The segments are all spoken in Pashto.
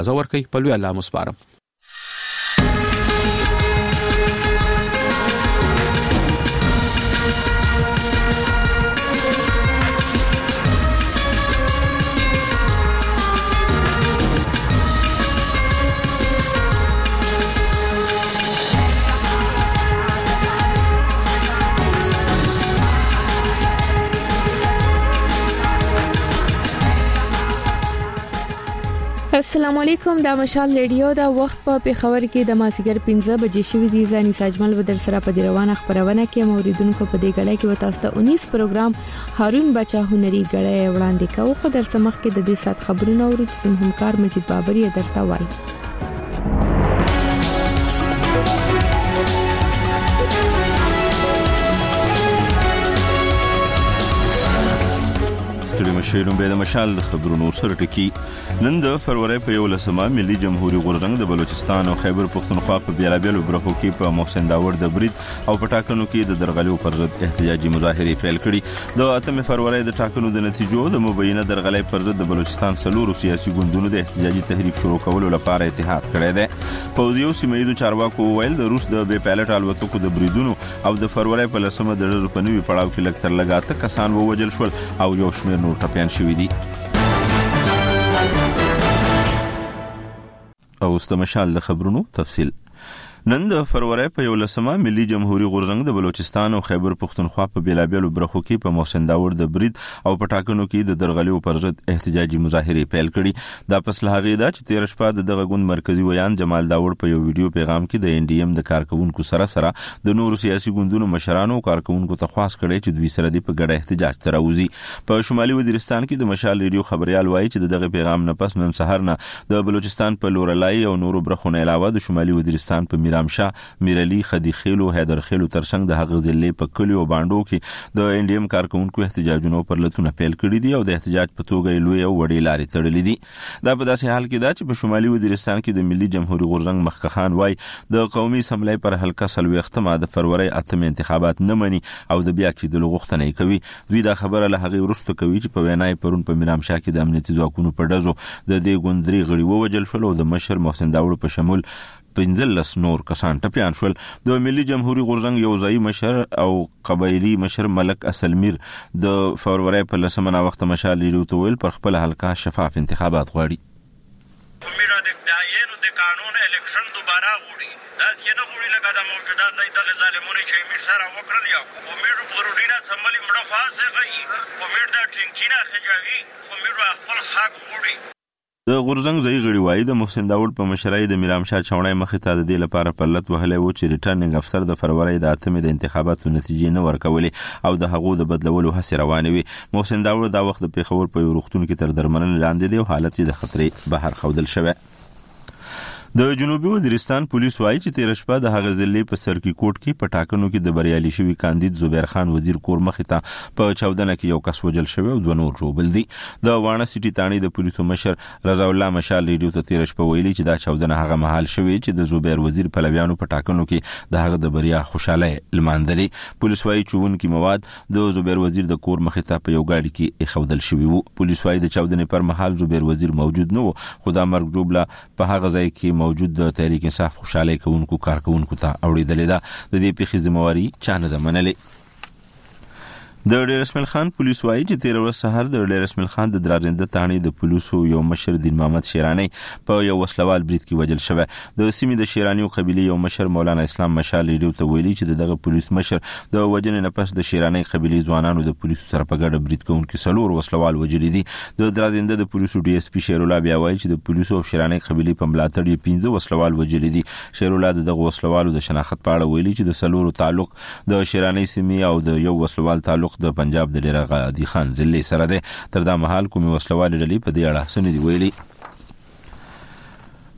زور کوي په لوی الله مسپارم. السلام علیکم، دا مشال ریډیو دا وخت په پیښور کې د مازیګر 15 بجې شوې دي. ځاني ساجمل ودر سره په روانه خبرونه کې موریدونکو په دې غړې کې وتاست 19 پروګرام هارون بچا هنري غړې وړاندې کوي. خو در سمخ کې د دې سات خبرونه او رسم همکار مجید بابری درته وایي. مشیرون به د مشال خبرونو سره ټکی. نن د فروری په 11 ملي جمهوریت غورځنګ د بلوچستان او خیبر پختونخوا په بیلابیلو برخو کې په محسن داور د برید او په ټاکنو کې د درغلیو پر ضد احتجاجي مظاهره پیل کړي. د 8 فروری د ټاکنو د نتیجو د مبینه درغلۍ پر ضد د بلوچستان سلور سیاسي ګوندونو د احتجاجي تحریک شروع کولو لپاره اتحاد کړی دی. پوزیو سیمایي چارواکو ویل د روس د بې پایلټ الوتکو د بریدونو او د فروری په 10 د ډېر په نوي پړاو کې لکتر لګاته کسان ووجل شول او یو شمېر نور ټپيان شوي دي. او استمشال د خبرونو تفصیل. نن د فروری په 11 ملي جمهوریت غورځنګ د بلوچستان او خیبر پختونخوا په بیلابیلو برخو کې په محسن داور د برید او په ټاکنو کې د درغلیو پر ضد احتجاجي مظاهره پیل کړي. دا پس له هغه دا چې 13 شپه دغه غوند مرکزی ویان جمال داور په یو ویډیو پیغام کې د NDM د کارکونکو سره د نورو سیاسي ګوندونو مشرانو او کارکونکو ته خواست کړي چې دوی سره د په ګډه احتجاج تراوزي. په شمالي وزیرستان کې د مشال ریډیو خبريال وایي چې دغه پیغام نه پس نن سحر نه د بلوچستان په لورلای او نورو برخو نه علاوه د شمالي وزیرستان په میرامشاه، میرعلی، خدیخیلو، حیدرخیلو ترڅنګ د هغه ضلع په کلیو باندو کې د NDM کارکونکو احتجاجونو پر لتونه پیل کړي دي او د احتجاج په توګه لوی او وړي لارې تړلې دي. دا په داسې حال کې دا چې په شمالي وزیرستان کې د ملي جمهوریت غورځنګ مخکخان وای د قومي اسمبلی پر حلقه 30 د فروری 8 انتخابات نه مني او د بیا کېدلو غوښتنه کوي. دوی دا خبره له هغه وروسته کوي چې په وینای پرون په میرامشاه کې د امنیتي ځواکونو په ډزو د دې ګوندري غړي ووجل شول او د مشر محسن داور په شمول 15 نور کسان ټپيان شول. د ملي جمهوریت غورځنګ یو ځای مشر او قبایلی مشر ملک اصلمیر د فروری په 10 وخت مشال لري ویل پر خپل حلقه شفاف انتخابات غواړي. میرا د دایانو د قانون الیکشن دوباره غوړي دا څنګه غوړي لکه د موجودات د ظالمونو چې امیر سره وکړل یا امیر غوړینا سملي مړه خاصه غي امیر دا ټینګینا خجاوي امیر خپل حق غوړي. د غورځنګ ځای غړي وایي د محسن داور په مشرۍ د میرامشاه چاونای مخې ته د دې لپاره پلت وهلې و چې ریټرنینګ افسر د فروری د 8 د انتخاباتو نتیجې نه ورکولې او د هغو د بدلولو هڅې روانې وي. محسن داور دا وخت د پیښور په یو روغتون کې تر درملنې لاندې دی او حالت یې د خطرې بهر ښودل شوی. د جنوبي وزیرستان پولیس وایي چې 13 شپه د هغه ضلع په سرکی کوټ کې په ټاکنو کې د بریالي شوی کاندید زبیر خان وزیر کور مخې ته په 14 کې یو کس وجل شوی او دوه نور ژوبل دي. د وانه سټي تانی د پولیسو مشر رضا الله مشال ریډیو ته 13 شپه ویلي چې دا 14 هغه محل شوی چې د زبیر وزیر پلویانو په ټاکنو کې د هغه د بریا خوشاله لماندلې. پولیس وایي چې ونکي مواد د زبیر وزیر د کور مخې ته په یو گاډي کې خودل شوی وو. پولیس وایي د 14 پر مهال زبیر وزیر موجود نه و خو دا مرګ جوړه په هغه ځای کې موجود د تحریک انصاف خوشاله کوونکو کارکونکو ته اوریدلې ده. د دې پیښې ذمہواری چا نه ده منلې. د ډیر اسماعیل خان پولیس وایي چې 13 ورځ سحر د ډیر اسماعیل خان د درارنده تانی د پولیسو یو مشر دین محمد شیرانی په یو وسلوال برید کې وجل شوی. د سیمې د شیرانی قبيله یو مشر مولانا اسلام مشال ریډیو ته ویلي چې دغه پولیس مشر د وجنې نه پس د شیرانی قبيله ځوانانو د پولیسو سره په ګډه برید کوونکي سلور وسلوال وجلې دي. د درارنده د پولیسو ډي اس پی شیر الله بیا وایي چې د پولیسو او شیرانی قبيله په ملاتړ یې 15 وسلوال وجلې دي. شیر الله دغه وسلوالو د شناخت په اړه ویلي چې د سلور تعلق د شیرانی سیمې او د یو وسلوال تعلق د پنجاب د غادي خان ضلع سره ده. تر دا مهال کومي وسلوال ډلې په دې اړه سندې ویلي.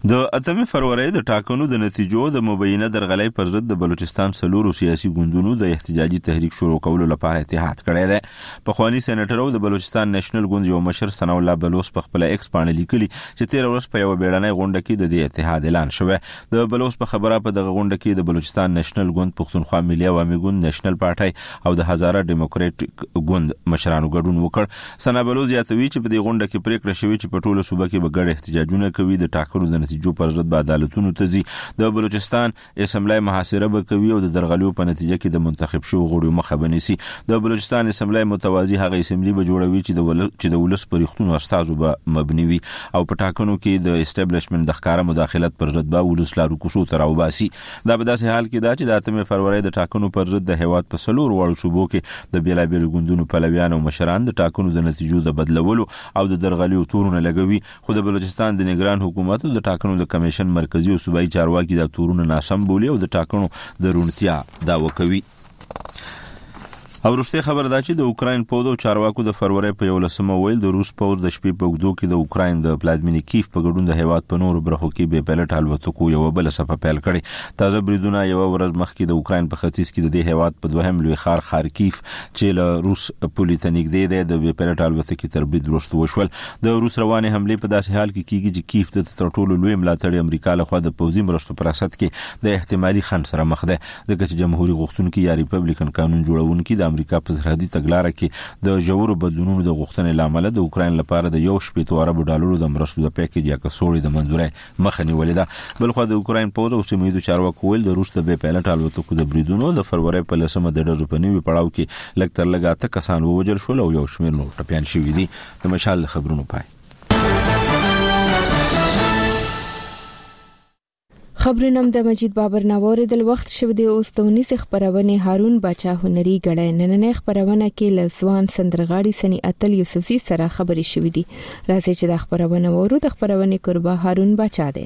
د 8 فروری د ټاکنو د نتیجو د مبینه درغلۍ پر ضد د بلوچستان سلورو سیاسي ګوندونو د احتجاجي تحریک شروع کولو لپاره اتحاد کړی دی. پخوانی سېنیټر او د بلوچستان نېشنل ګوند یو مشر ثناء الله بلوچ په خپل ایکس باندې لیکلي چې 13 ورځې په یو بیړنۍ غونډه کې د دې اتحاد اعلان شوی. د بلوچ په خبره په دغه غونډه کې د بلوچستان نېشنل ګوند، پښتونخوا ملي عوامي ګوند، نېشنل پارټي او د هزاره ډیموکراټک ګوند مشرانو ګډون وکړ. ثناء بلوچ زیاتوي چې په دې غونډه کې پریکړه شوې چې په ټوله صوبه کې به ګډ احتجاجونه کوي، د ټاکنو د نتیجو پر ضد به عدالتونو ته ځي، د بلوچستان اسمبلی محاصره به کوي او د درغلیو په نتیجه کې د منتخب شوو غړو مخه بنسي. د بلوچستان اسمبلی متوازی هغه اسمبلی به جوړوي چې د ولس پر اختونو استازو به مبني وي او په ټاکنو کې د اسټابلیشمنت د ښکارا مداخلت پر ضد به ولس لارو کوشو تر وباسي. دا به داسې حال کې دا چې د 8 فروری د ټاکنو پر ضد د هیواد په سلور وړو صوبو کې د بیلابیل ګوندونو پلویان او مشران د ټاکنو د نتیجو د بدلولو او د درغلیو تورونه لګوي، خو د بلوچستان د نگران حکومت او د ټاکنو د کمیشن مرکزی او صوبایي چارواکي د تورونه ناسم بولي او د ټاکنو د رونتیا دعوه کوي. او وروستي خبر دا چې د اوکراین پوځ او چارواکو د فروری په 11 ویل د روس پوځ د شپې په وګدو کې د اوکراین د ولادیمیر کیف په ګډون د هیواد په نورو برخو کې به پایلټ الوتکو یو بل صفه پیل کړي. تازه بریدونه یو ورځ مخکې د اوکراین په ختیځ کې د هیواد په دوهم لوی ښار خارکیف چې له روس پولیټ نږدې د پایلټ الوتکې تر برید وروسته وشول. د روس روانه حمله په داسې حال کې کیږي چې کیف د تر ټولو لوی ملاتړي امریکا له خوا د پوځي مرستو پر اساس کې د احتمالي خنډ سره مخ ده، ځکه چې جمهوریت غوښتونکي یا ریپبلیکن قانون جوړونکي د امریکا په سرحدي تګلارې کې د جوړو بدلونونو د غوښتنې لامل د اوکراین لپاره د $1.7 ارب د مرستو د پیکیج یا کڅوړې د منځوري مخه نیولې ده. بل خو د اوکراین پوځ او سیمه‌ییزو چارواکو ویل د روس د بې پایلټ الوتکو د بریدونو د فروری په 10 د ډزو په نیوي پړاو کې لږ تر لږه 8 کسان ووژل شول او یو شمېر نور ټپيان شوي دي. د مشال خبرونو پای. خبرونم د مجید بابر نوور د وخت شو د اوستونی څخه خبرونه هارون بچا هنري غړای نن خبرونه کې لسوان سندرغاړي سنی اتل یوسفزي سره خبرې شوې دي. راځي چې د خبرونه ورو د خبرونه قربا هارون بچا دی.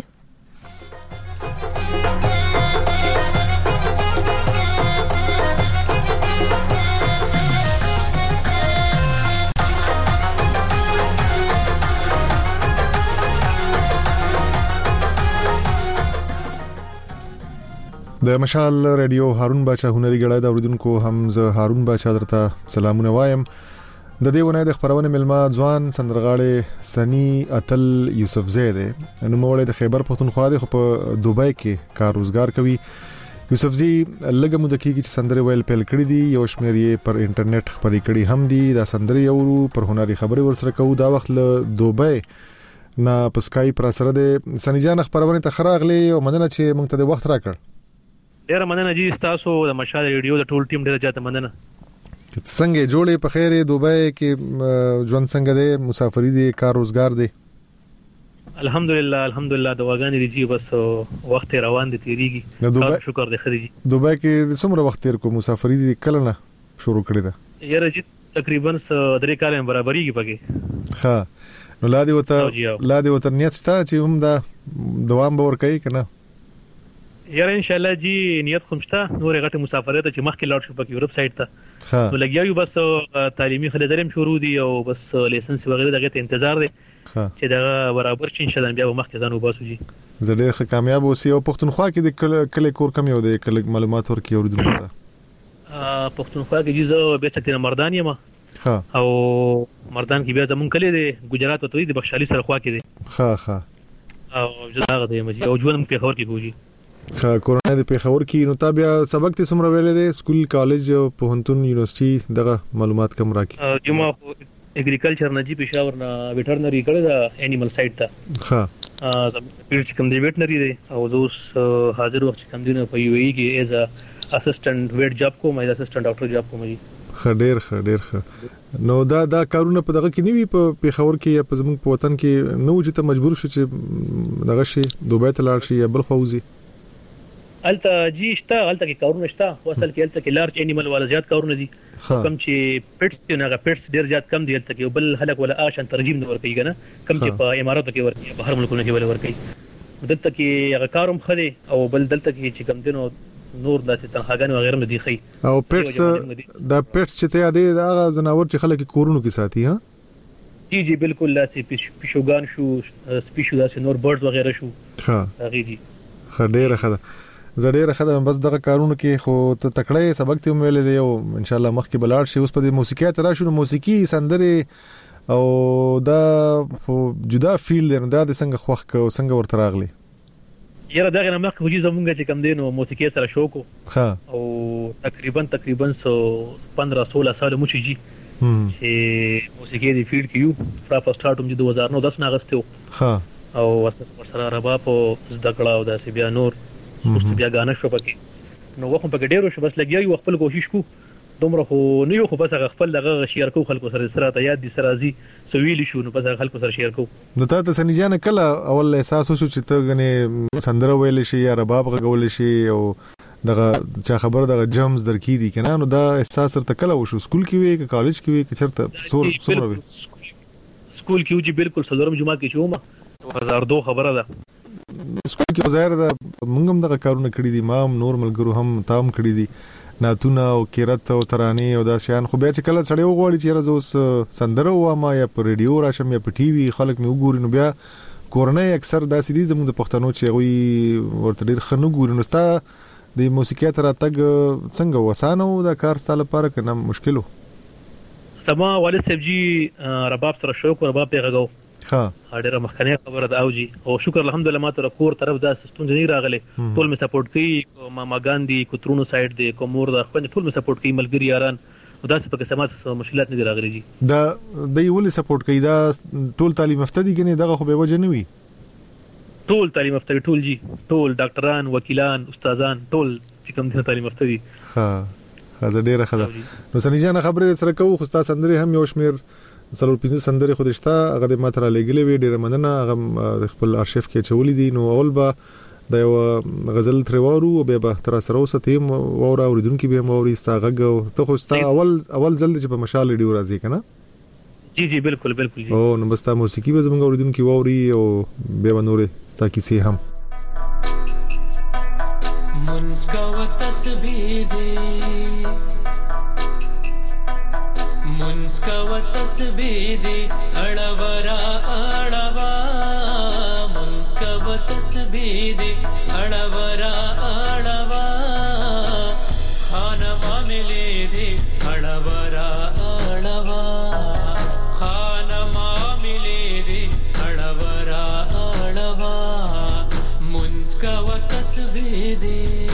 د مشال رادیو هارون بچا هنري غړای د اوریدونکو حمزه هارون بچا درته سلامونه وایم. د دې ونه د خبرونه ملما ځوان سندرغاړي سنی اتل یوسفزی دی، نو موړی د خیبر پښتونخوا دی، خو په دوبۍ کې کار روزګار کوي. یوسفزی لږه مده کې چې سندري ویل پیل کړی دي، یو شمېر یې پر انټرنیټ خبري کړي هم دي. دا سندري یو پر هنري خبري ورسره کوو. دا وخت له دوبۍ نه پسکای پر سره د سنیجان خبرونه ته خراغلي او مننه چې موږ ته د وخت راکړ. ډیر مننه جی، تاسو د مشال ریډیو د ټول ټیم ډیر زیات مننه. څنګه جوړې په خیر دوبۍ کې ژوند څنګه دی، مسافری دی، کار روزګار دی؟ الحمدلله دواګانې دي جی، بس وخت روان دي تیریږي، شکر دی خدای جی. دوبۍ کې څومره وخت تیر کو، مسافری دی کله نه شروع کړی دا؟ یاره جی تقریبا 3 کال برابرېږي پکې. ها نو لا دی وته نیت شته چې هم دا دوام به ور کوي کنه؟ یاره ان شاء الله جی نیت خمشته، نور غټه مسافرت چې مخکې لاړ شو په یورپ سایډ ته، نو لګیاو بس تعلیمي خدماتم شروع دي او بس لایسنس وغیرہ دغه ته انتظار دی چې دا برابر شي ان شاء الله بیا مخکې ځانو باسو جی. زه ډېر کامیاب اوسې. او پښتونخوا کې د کله کور کم یو دی، کله معلومات ورکړي اوریدونکو ته. پښتونخوا کې جی زه به څنګه مردان یم او مردان کې بیا زمون کلی دی، ګجرات ته دی، بخشالي سره خوا کې دی. او زه هغه ځای مجي او ژوند په خور کې کوجی. کورونه د پیښور کې. نو تا بیا سبق ته څومره ویلې دي؟ سکول، کالج، پوهنتون، یونیورسيټي دغه معلومات کم راکې. جما اګریکلچر نه جی پېښور نه ویټرنری کړی دا انیمل سایډ ته. ها فیلډ کوم دی ویټرنری دی او زه اوس حاضر وخت کوم دی په یو ای کې ایز ا اسسټنټ ویټ جاب کوم، ایز اسسټنټ ډاکټر جاب کوم جی. ډېر نو دا کارونه په دغه کې نیوي په پیښور کې یا په زموږ په وطن کې نو چې ته مجبور شې چې دغه شي دوبۍ ته لاړ شي یا بل خوځي؟ الته جی شته، الته کې کارونه شته، اصل کې الته کې لارج انیمل والا زیات کارونه دي، کم چې پټس دی نه پټس ډیر زیات کم دی، الته کې بل هلک ولا آشن ترجمه نور کوي کنه، کم چې په اماراتو کې ورکی، بهر ملکونو کې ولا ورکی، دلته کې هغه کاروم خدي او بل دلته کې چې کم دینو نور داسې تنخواګان وغیرہ مدي خي. او پټس دا پټس چې ته یادې دا زناور چې خلک کورونو کې ساتي ها جی بالکل لاسي پیشوګان شو سپیشو داسې نور برډز وغیرہ شو هغه جی خډېره خده زړېره خده بس دغه کارونه کې خو ته تکړه سبق ته ویلې دی او ان شاء الله مخکې بلاړ شي اوس په موسیقي ته راشو موسیقي سندره او دا خو جدا فیل دی دا د څنګه خوخ کو څنګه ورته راغلی یاره دغه نه مخکې وجې زمونږ چې کم دینو موسیقي سره شوق او تقریبا 15-16 سال مو چې چې موسیقي دی فیلډ کې په سٹارټ هم 2009 ناغستو او ورسره رباب او زده کړه او داسې بیا نور اوس بیا غانا شو پکې نو وخت پکې ډیرو شو بس لګیا یو خپل کوشش کو دومره خو نه یو خو بس خپل دغه شیر کو خلکو سره ته یاد دي سرازي سویل شو نو بس خلکو سره شیر کو نو ته سنی جان کله اول احساس وشو چې ته غنه سندره ویل شي یا رباب غول شي او دغه چا خبر دغه جمز درکې دي کنه نو دا احساس تر کله وشو سکول کې وی که کالج کې وی که چرته سوره وی سکول کې وجي بالکل سلورم جمعه کې شوم 2002 خبره ده سکول کې ظاهر ده موږ هم دغه کارونه کړی دي ما هم نور ملګرو هم تام کړی دي ناتونه او کیرت او ترانه او دا شیان خو بیا چې کله سړی وغوړي چې راز اوس سندره واما یا په ریډیو راشم یا په ټي وي خلک مې وګوري نو بیا کورنۍ اکثر داسې دي زموږ د پښتنو چې غوي ورته ډیر خنو ګوري نو ستا د موسیقي تر تګ څنګه وسانه او دا کار ستاسو لپاره کنه مشکلو سما والد صاحب جی رباب سره شوق رباب پیغاو ډیره مخکنه خبره ده او جی او شکر الحمدلله ما تر کور طرف دا سستون جنې راغله ټول می سپورټ کوي ماما ګاندی کوترونو سایډ دی کومور دا خو ټول می سپورټ کوي ملګری یاران او دا څه پکې سمات مشکلات نه راغلي جی دا د یو ول سپورټ کوي دا ټول تعلیم یافته دي کنه دغه خو به وجه نه وي ټول تعلیم یافته ټول جی ټول ډاکټران وکیلان استادان ټول چې کوم دي تعلیم یافته دي دا ډیره خبره نو سنی جان خبره سره کوو خو تاسو سندري هم یو شمیر سلور پینځه سندري خو دشتا هغه د ماتره لګلې وی ډیره مننه هغه خپل ارشیف کې چولې دي نو اول با د یو غزل تروارو او به تر سره وسته وره اوریدونکو به موري استاغه ته خو ستا اول ځل چې په مشال ډیو راځي کنه جی بالکل جی او نو بس تا موسیقي به زموږ اوریدونکو ووري او به نورې ستا کیسه هم منسکو تسبیح دی منسکو تسبیح دی اڑورا اڑوا منسکو تسبیح دی اڑورا اڑوا خانما ملے دی اڑورا اڑوا خانما ملے دی اڑورا اڑوا منسکو تسبیح دی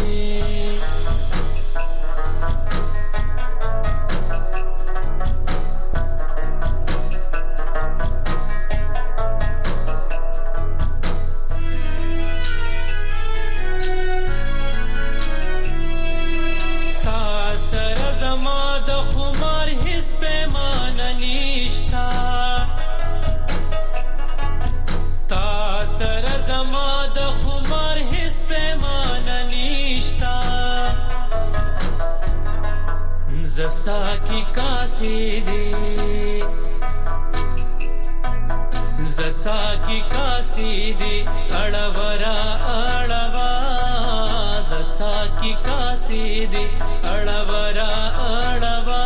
زسا کی کاسی دی زسا کی کاسی دی اڑورا اڑوا زسا کی کاسی دی اڑورا اڑوا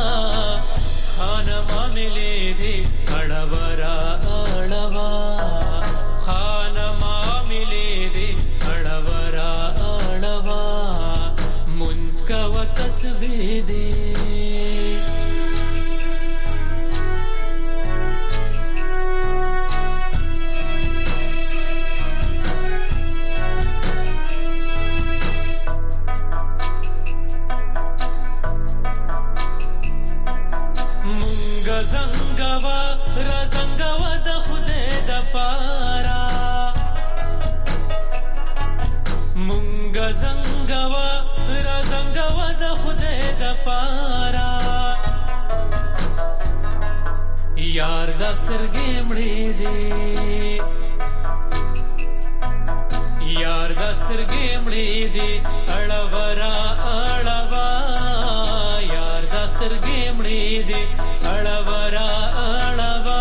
خانما ملے دی اڑورا اڑوا خانما ملے دی اڑورا اڑوا منسکا و تسبیح دی یار دستر گیمڑی دی یار دستر گیمڑی دی اڑورا اڑوا یار دستر گیمڑی دی اڑورا اڑوا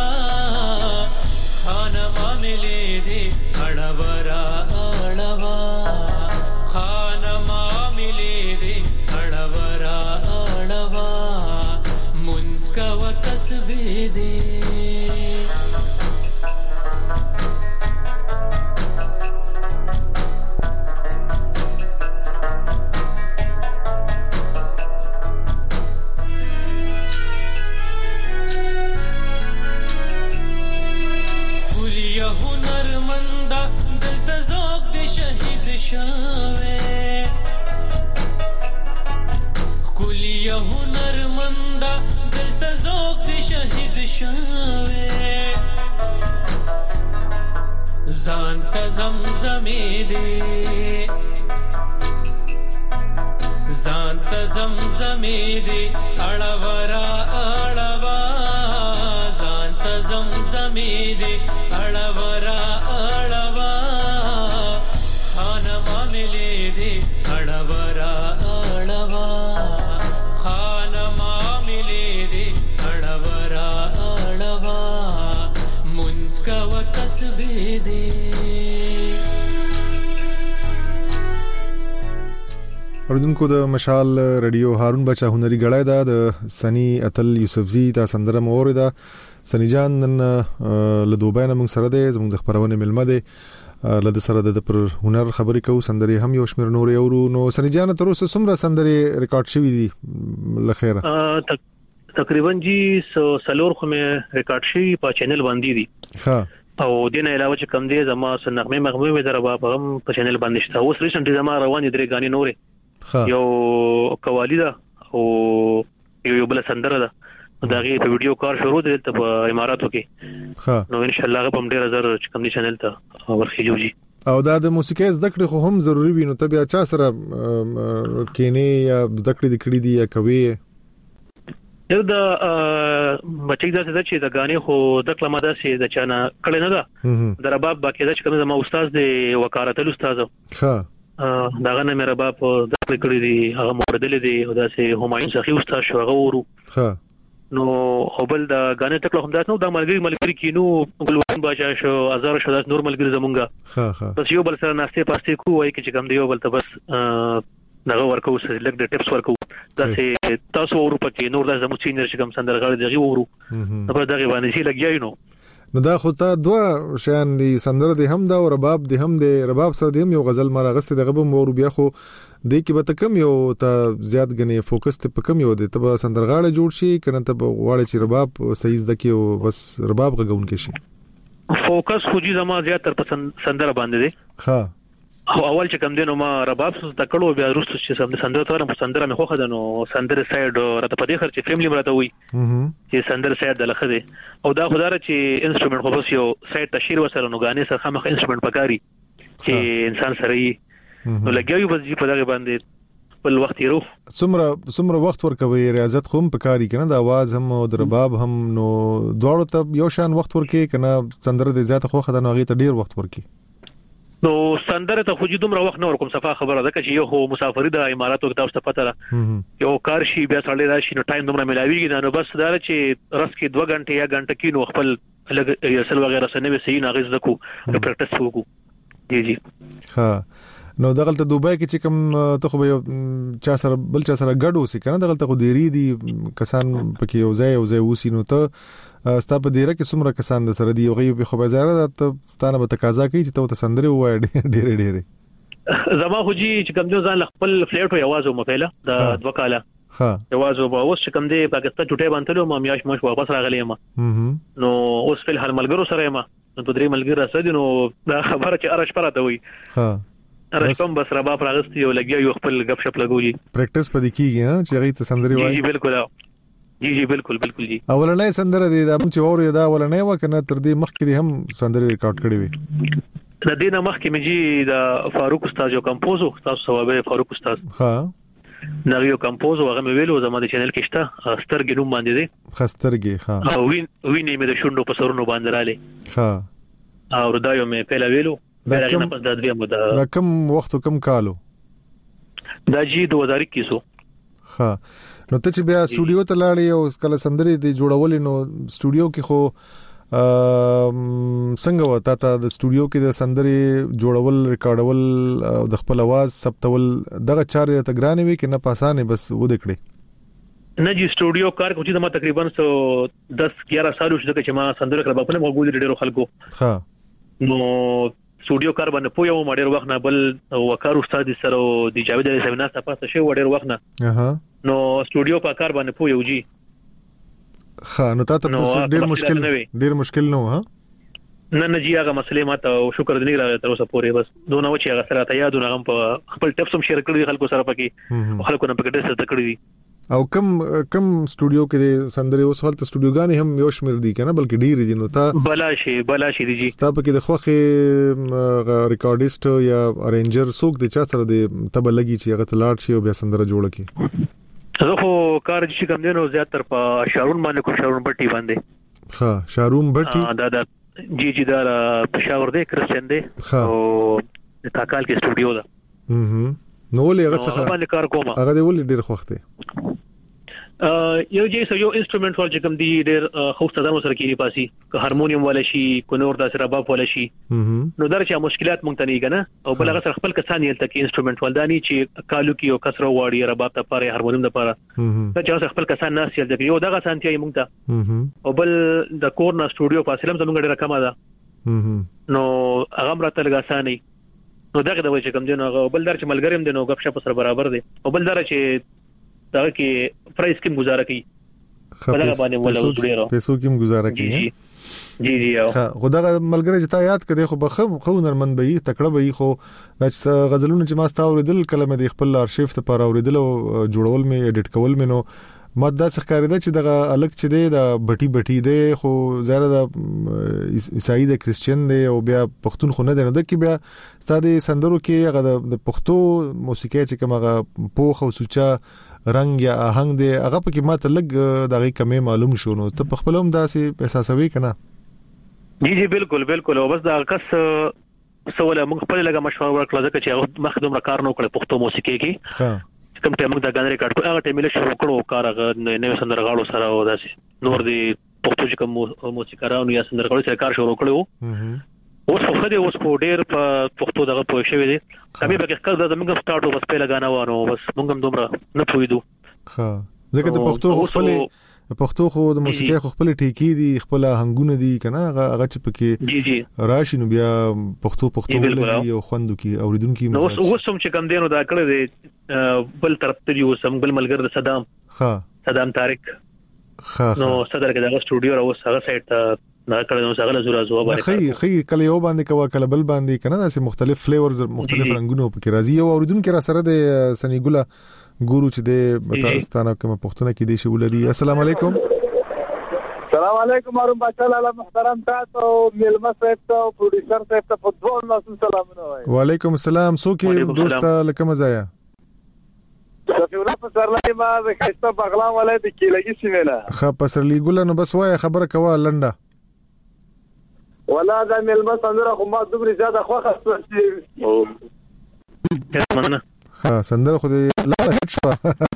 خانما ملے دی اڑورا اڑوا خانما ملے دی اڑورا اڑوا منسکا و تسبیح دی شاوه کلی هنرمندا دلته ذوق دی شهید شاوه ځان ته زمزمې دی ځان ته زمزمې دی اړورا اړوا ځان ته زمزمې دی اړورا اړوا خانما ملې دی اړورا اړوا خانما ملې دی اړورا اړوا منسکا وکسبې دی اوردونکو د مشال رادیو هارون بچا هنري غړای دا د سنی اتل یوسفزی تا سندره مورید سنی جان نن له دوبای نه موږ سره ده زموږ د خبرونه ملمه ده لد سره د پر هنر خبرې کو سندري هم یو شمیر نور یورو نو سنی جان تر اوسه څومره سندري ریکارډ شوې دي لخيره تقریبا جی سلور خو مې ریکارډ شوی په چینل باندې دي ها او دینه علاوه چې کم دی زما سنغمه مغمومه دربا هم په چینل باندې شته اوس ریسنټلی زما روانې درې غانې نورې یو قوالی ده او یو بل سندره ده دا غي په ویډیو کار شروع دي په اماراتو کې نو ان شاء الله په ډیر زر چې کوم دي چینل ته ورخیږي او دا د موسیقي زده کړې خو هم ضروری وي نو ته بیا چا سره کینې یا زده کړې د کړې دي یا کوي دا بچی دا چې دا غانې خو د کلمه دا سي د چانه کړي نه ده درباب باقي دا چې کوم زما استاد دی وکارت الاستاذ ها دا غنه مې رباب د کړي دي هغه موردل دي او دا سي همایون سخي استاد شو هغه ورو ها نو خپل دا غانې تکله هم دا نو د ملګری کینو ګلوان باچا شو هزار شو د نور ملګری زمونږه بس یو بل سره ناشته پاسته کو وای چې کوم دی یو بل ته بس دغه ورکو سلیکټ د ټیپس ورکو دا سه تاسو اروپا کې نور د زمو سینر چې کوم سندرغاړي دغه ورو نو په دغه باندې شي لګیای نو دا خو ته دوه شیان دي سندره دي هم دا او رباب دي هم دي رباب سره دي هم یو غزل مرغست دغه به مور بیا خو د کی به کم یو ته زیات غني فوکس ته کم یو دي ته سندرغاړي جوړ شي کنه ته غواړي چې رباب صحیح زده کی او بس رباب غون کې شي فوکس خو جی زما زیات تر سندره باندې دي ها اول چې کم دینو ما رباب څه تکړو بیا وروسته چې سندره تورم په سندره مې خوخه دنو سندره سایډ راته په دې خرچ فیملی مرته وي چې سندره سایډ دلخه دي او دا خدای چې انسټرومنت خو بس یو سایډ تشیر وسره نو غانې سره خامخ انسټرومنت پکاري چې انسان سره یې نو لګیو بس په دغه باندې بل وخت یې روح څومره وخت ورکوي ریاضت خو پکاري کنه د आवाज هم او د رباب هم نو دواړو ته یو شان وخت ورکي کنه سندره د زیات خوخه د نوغي ته ډیر وخت ورکي نو سندره ته خو جې دومره وخت نه ورکوم صفه خبره ده چې یو مسافری د اماراتو کې تاسو ته پته ده یو کار شي بیا سړی راشي نو ټایم دومره ملاويږي نو بس دا چې رس کې 2 غنټه یا غنټه کې نو خپل لګ یسل وغیرہ سره به صحیح ناغز دکو پریکټس وکړو جی ها نو دغه ته دوبای کې چې کوم ته خو چا سره بل چا سره ګډ وسی کنه دغه ته خو ډيري دي کسان پکې یو ځای وسی نو ته ستا په ډیره کې څومره کسان د سره دی غي په خو بازار ته ستانه به تقاضا کوي چې ته سندري وای ډیره زما خو جی چې کوم ځان خپل فلیټ او आवाज مو پهله د دوه کاله ها आवाज او اوس چې کوم دی پاکستان چټه باندې ما میاش مش واپس راغلی ما نو اوس په هر ملګرو سره ما نو درې ملګر راځي نو دا خبره چې ارش پراته وي ها ارشم بس رباب راغستي او لګي یو خپل غب شپ لګوي پریکټس پدې کیږي ها چې غي ته سندري وای جی بالکل جی بالکل جی اولنې سندره دي دا چې وره دا اولنې وکنه تر دې مخکې هم سندري ریکارډ کړې وي د دې نه مخکې مې جی دا فاروق استاد یو کمپوزو تاسو سوابه فاروق استاد ها نغیو کمپوزو هغه مې ویلو زموږ چینل کې شته سترګې نوم باندې دي خسترګې ها او وینې مې د شونډو په سرونو باندې رااله ها او ردايو مې پهلا ویلو دا کم وخت کم کالو دا جی 2021 ها نو ته چې بیا سټوډیو ته لاړې او کله سندري دی جوړول نو سټوډیو کې خو څنګه وتا ته د سټوډیو کې د سندري جوړول ریکارډول د خپل आवाज ثبتول دغه چارې ته ګرانې وي کې نه پاسانه بس و دکړي نه جی سټوډیو کار کوم چې ما تقریبا 10-11 سال وشو چې ما سندره کړم په موږ ډېر خلکو ها نو سټوډیو کار باندې پویو مډیر وخت نه بل وکړ استاد سره د جاوید علی سیمینار ته پاسه شو ډېر وخت نه نو سټوډیو په کار باندې پویو جی ها نو تاسو ډېر مشکل نه ها نه جی هغه مسلې ماته شکر دې نه راغی تر اوسه پورې بس دونه و چې هغه سره ته یادونه هم په خپل ټپس هم شیر کړی خلکو سره پکې خلکو نه پکې ډېر څه کړی او کم سټوډیو کې سندره اوس هلته سټوډیوګانې هم یو شمیر دي کنه بلکې ډېر دي نو تا بلا شي دي جی ستا پکې د خوخه ریکارډیست یا ارینجر څوک د چا سره د تبه لګي چې هغه تلاړ شي او بیا سندره جوړه کی زه خو کار چې کوم دینو زیات تر په شارون باندې کو شارون بټي باندې ها شارون بټي دا جی دا پېښور دی کرسچن دی او د تاکال کې سټوډیو ده نو ولې هغه څه باندې کار کوم هغه دی ولې ډېر خوښ دی یو انسټرومنټ ول چې کوم دی ډېر خو ستاسو سره کېږي پاسي که هارمونیم ولا شي کو نور د سره باب ولا شي نو درچا مشکلات مونږ ته نه کېږي او بل هغه سره خپل کسان یل تک انسټرومنټ ول دانی چې کالو کې او کسره واړی رباب ته پاره هارمونیم د پاره دا چې خپل کسان ناس یل تک یو دغه سانتي مونږ ته او بل د کورنا سټوډیو فاصله زموږ ډېر کمه ده نو هغه مرته لګاساني نو دغه د وجه کوم دی نو بل در چې ملګریم دی نو غب شپ سره برابر دی او بل در چې دا کې پرایس کې گزاره کی بلغه باندې ولا وډیرو پیسو کې گزاره کی جی خدای ملګری چې تا یاد کړي خو خو نرمن به تکړه به خو د غزلونو چې ما ستا اوریدل کلمه د خپل ارشیف ته پر اوریدل او جوړول می اډیټ کول می نو ماده څخه ده چې دغه الګ چې دی د بټي دی خو زړه د عیسائی د کریسچن دی او بیا پښتون خو نه دی نو د کې بیا ستاسو سندرو کې هغه د پښتو موسیقي چې کومه پوخ او سوچا رنگ یا آهنګ دی هغه پکې ماته لګ دغه کمې معلوم شو نو ته په خپل هم داسې احساسوي کنه جی بالکل او بس دا کس سوال موږ خپل لګه مشوره ورکړه ځکه چې مخدوم را کار نو کړ پښتو موسیقي کې کوم ټیم موږ دا غان ریکارډ په هغه ټیم له شروع کړو کار هغه نوې سندرغاړو سره او داسې نور دی پښتو چې کوم موسیقارانو یا سندرغاړو سره کار شروع کړو اوس خو خدای اوس په ډېر په پښتو دغه پوه شوی دی کمه به کې کله زموږ سٹارټ بس په لګانا وانه بس موږ هم دومره نه پویدو ها ځکه د پښتو خو د موسیقي خپل ټیکی دي خپل هنګونه دي کنه هغه چې پکې جی راشي نو بیا پښتو لګي او خوندو کې اوریدونکو نو اوس هم چې کم دینو دا کړی دی بل طرف ته یو سم بل ملګر د صدام طارق نو صدر کې دا سټوډیو راو هغه سایت ته نه کړه نو څنګه زورا زو باندې خي کله یو باندې کوا کله بل باندې کنه داسې مختلف فلیورز مختلف رنگونو پکې راځي او اوریدونکو را سره د سنیګولا ګورو چې د بتاستانه کوم پښتون کې دی شی ولري السلام علیکم السلام علیکم ارم بچل الله محترم تاسو ملما صاحب ته پروډوسر صاحب ته فوټبال نو سلامونه وای وعلیکم السلام سوکي دوست لکه مزایا شفیولا پسرلی ما د خسته بغلان ولای د کیلګي سیمه خه پسرلی ګل نو بس وای خبره کوا لنډه ولا دا ملما سندره خو ما دومره زیاده خوخه مننه ها سندره خو دې لا هټ شو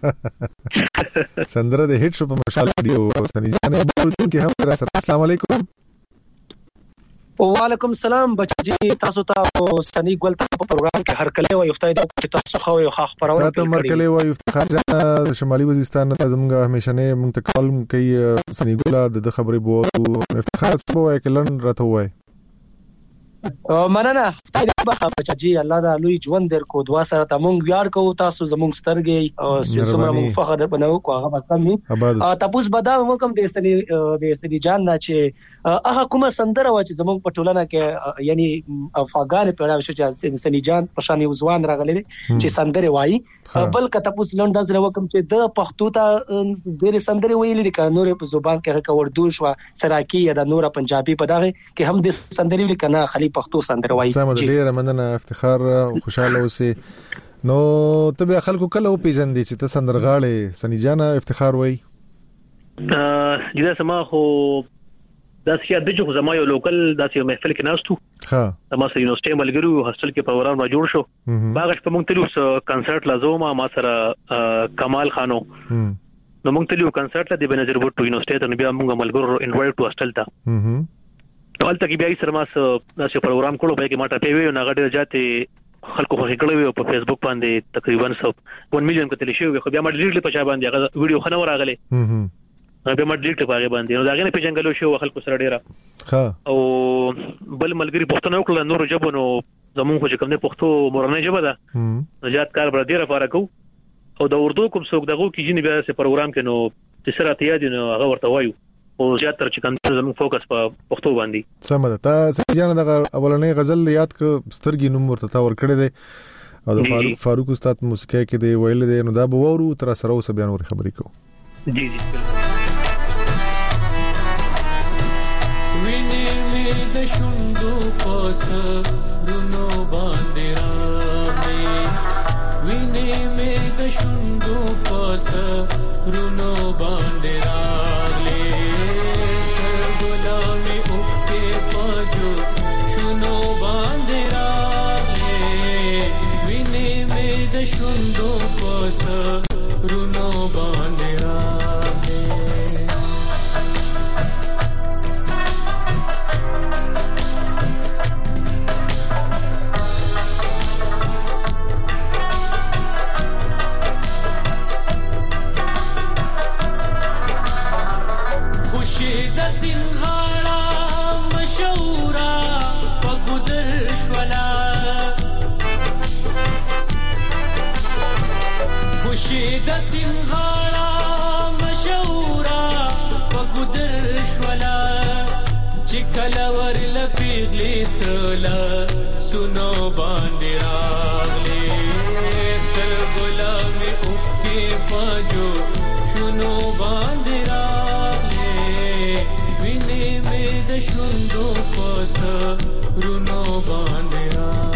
سندره دې هټ شو په مشال ویډیو سني جان کې هم را سره السلام علیکم وعلیکم السلام بچی تاسو ته سنی ګل ته په پروګرام کې هر کله وي خدای دې چې تاسو خو یو خاص پرونه ته مرکله وي افتخار جان شمالي وزیرستان ته زموږ همیشنه مونږ ته کال کوي سنی ګل د خبرې بو افتخار څه وای کلن راته وای مننه خدای دې بخا بچی الله دا لوی ژوند درکو دعا سره ته مونږ ویاړ کوو تاسو زموږ سترګې او څومره مونږ فخر در بنو کو هغه کمی تاسو بدا وکم دې سني جان نه چې هغه کومه سندره و چې زموږ په ټولنه کې یعنی افغان پیدا شو چې سني جان په شان یو ځوان راغلی چې سندره وایي بل کته تاسو لنډه زره وکم چې د پښتو ته ډېر سندره ویلې د قانون په زبان کې هغه اردو شو سراکی یا د نور پنجابي په دغه کې هم د سندره لیکنه خلی پښتو سندره وایي سم ډېر مننه افتخار خوشاله اوسئ نو ته به خلکو کله او پیژندې چې ته سندرغاړې سني جان افتخار وایي جدا سما خو دا چې د جو زما یو لوکل داسې محفل کې ناستو ها ما سره یونیورسيټي ملګرو هاستل کې پروګرام را جوړ شو باغ په مونږ تلو کنسرت لازم ما سره کمال خانو نو مونږ تلو کنسرت له د بنظر بوټو یونیورسيټي ته بیا مونږ ملګرو انوایټ ټو هاستل ته ولته کې بیا سره ما سره پروګرام کړو به کې ما ټاپې وی نو غټه جاته خلکو خو کړی وي په فیسبوک باندې تقریبا 1 میلیون کتل شي خو بیا ما ډیټلی په چا باندې هغه ویډیو خنو راغله بیا ما ډیټ په هغه باندې نو دا غنه په جنگلو شو خلکو سره ډیره ها او بل ملګری پښتون وکړه نور جبونو زمون خو چې کوم نه پښتو مورنه جبه ده نجات کار بر ډیره فارقو او د اردو کوم څوک دغه کې جن بیا سه پروګرام کې نو تسرات یاد نو هغه ورته وایو او زیاتره چې کوم زموږ فوکس په پښتو باندې سم ده. تا سجانه د اولنې غزل یاد ک سترګې نوم ورته تا ور کړی دی او د فاروق استاد موسیقي کې دی ویل دی، نو دا به ورو تر سره اوس بیان ور خبرې کو. جی وینې مې د شوندو پاس رونو باندې راغلې، وینې مې د شوندو پاس رونو باندې راغلې، ګلامي اوپې پاجو شونو باندې راغلې، وینې مې د شوندو پاس رونو باندې راغلې. د سنغاړه مشهوره په ګودر شولا چې کله ورله پیغلې سره سونو باندې راغلې، سترګو لمې اوښکې پاجو شونو باندې راغلې، وینې مې د شونډو په سرونو باندې راغلې.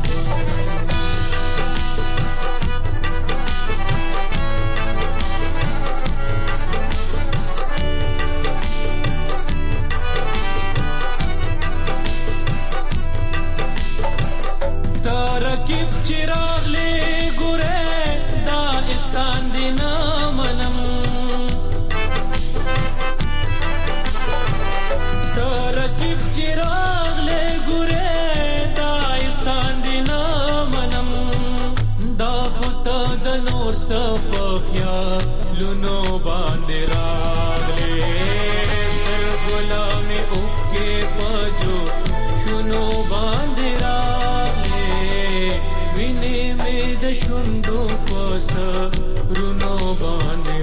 چراغ لے گرے دا افسان دینا منم، ترکیب چراغ لے گرے دا افسان دینا منم، دا خطا دا نور سپخیا لونو باندے راغ لے، در غلامی اف کے پاجو شنو باندے راغ وینې مې د شوندو په سرونو باندې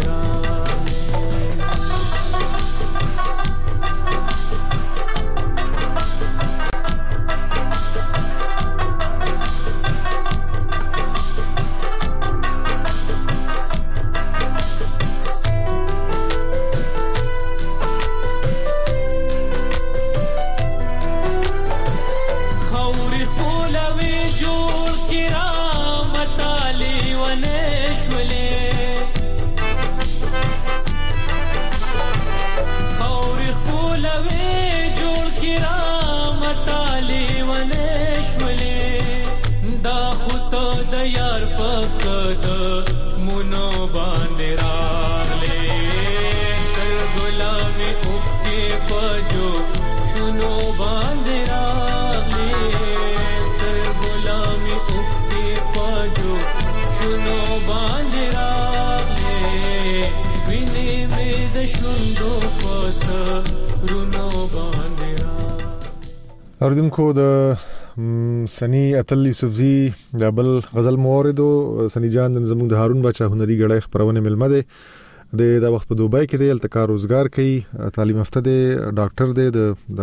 اوریدونکو د سنی اتل یوسفزی د بل غزل موردو سنی جان زموږ د هارون بچا هنري غړی خبرونه ملمه ده د وخت په دوبای کې د التکار روزګار کوي، تعلیم یافته دی، ډاکټر دی،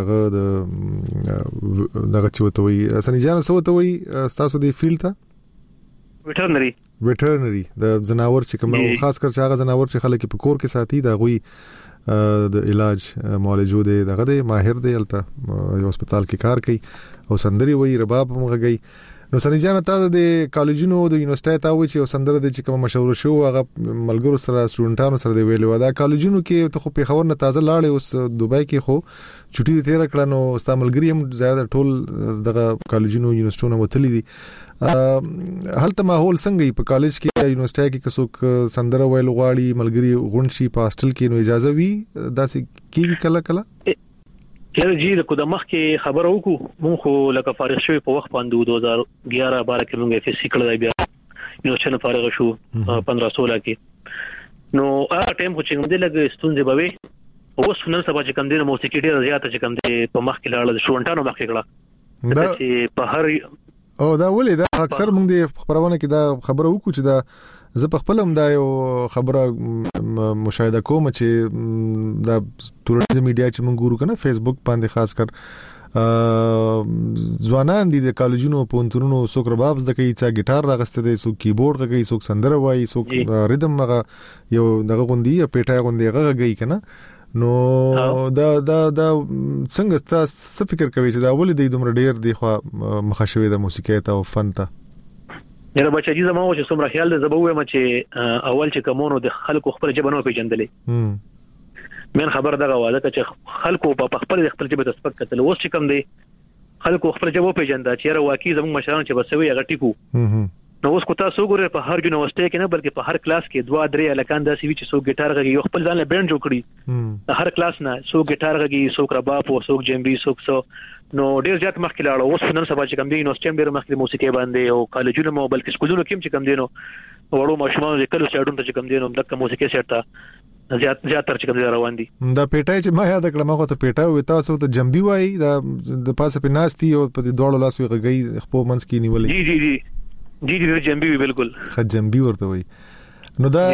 دغه چوتوي سنی جان سوتوي تاسو دی فیلډ ته ویټرنری د زناور چې کوم خاص کر چې هغه زناور چې خلک په کور کې ساتي دا غوي د علاج معالجو دی دغه دی ماهر دی الته یو هسپتال کې کار کوي او سندري وای رباب مغږی. نو سنی جان ته د کالجونو د یونیورسيټي ته وای چې سندره د چې کوم مشهور شو هغه ملګرو سره سټوډنټانو سره دی ویلو دا کالجونو کې ته خو په خبر نه تازه لاړې اوس دوبای کې خو چټي تیر کړه نو استعمالګری هم زیاده ټول دغه کالجونو یونیورسيټونو وتلی دي. هلته ماحول څنګه په کالج کې یونیورسيټي کې څوک سندره ویل غواړي ملګری غونشي په هاستل کې نو اجازه وی داسې کیږي کله کله یاره جی د کوم مخ کې خبر وکړو مونږ خو لکه فارغ شوی په وخت باندې 2011-12 کې مونږه فیس کړل بیا یونیورسيټي فارغ شو 15-16 کې نو هغه ټایم خو چې موږ لګ ستونزې بوي او سنن سبا چې کوم دینه موسیقي ډیره زیاته چې کوم دی په مخ کې لاړل شوونټانو مخ کې کړه چې په هر او دا ولې دا اکثر موږ د خبرونه کې دا خبره وکړو چې دا زه په خپل هم دا یو خبره مشاهده کوم چې دا ټولنیز میډیا چې موږ ګورو کنه فیسبوک باندې خاص کر ځوانان دي د کالجونو پونتونو څوک رباب زده کوي چې ګټار راغسته دي څوک کیبورډ کوي څوک سندره وایي څوک ریدم هغه یو دغه غوندي پیټای غوندي هغه کوي کنه نو دا څنګه تاسو فکر کوي چې دا ولې د دومره ډیر دی خو مخښوي د موسیقي ته او فن ته یره بچی زما و چې څومره خیال د زبوه ما چې اول چې کومونو د خلکو خپل جبنو پیژندلې من خبر دغه واده چې خلکو په خپل جبه تسبق کتل اوس چې کم دی خلکو خپل جبه پیژنده چې را واقعي زموږ مشران چې بسوي هغه ټیکو نو اوس کو تاسو ګورئ په هر یونیورسيټي کې نه بلکې په هر کلاس کې 2-3 الکان داسې وی چې سو ګټار غږی یو خپل ځان له بینډ جوړ کړی هر کلاس نه سو ګټار غږی سو رباب او سو جنبي سو نو ډیر زیات مخکې لاړ اوس نن سبا چې کم دی یونیورسيټي ډیر مخکې موسیقي باندې او کالجونو مو بلکې سکولونو کې چې کم دی نو وړو ماشومان د کلو سټډون ته چې کم دی نو دغه موسیقي سټه زیات تر چې کم دی روان دي دا پیټای چې ما یاد کړم هغه ته پیټای وي تاسو ته جنبي وای د پاسه په ناستي او په دوړو لاس وي غږی خپل منځ کې نیولې جی جنبي بالکل جنبي ورته وي نو دا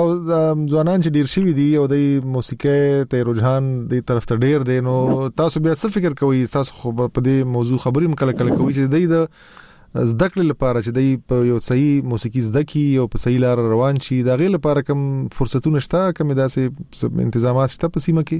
ځوانان چې ډیر شوی دي او د موسیقي ته رجحان دی طرف ته ډیر دی نو تاسو بیا څه فکر کوئ تاسو خو په دې موضوع خبرې مکلکل کوي چې د زده کړې لپاره چې د په یو صحیح موسیقي زده کی او په صحیح لار روان شي دا غي لپاره کوم فرصتونه شته کوم داسې انتظامات شته په سیمه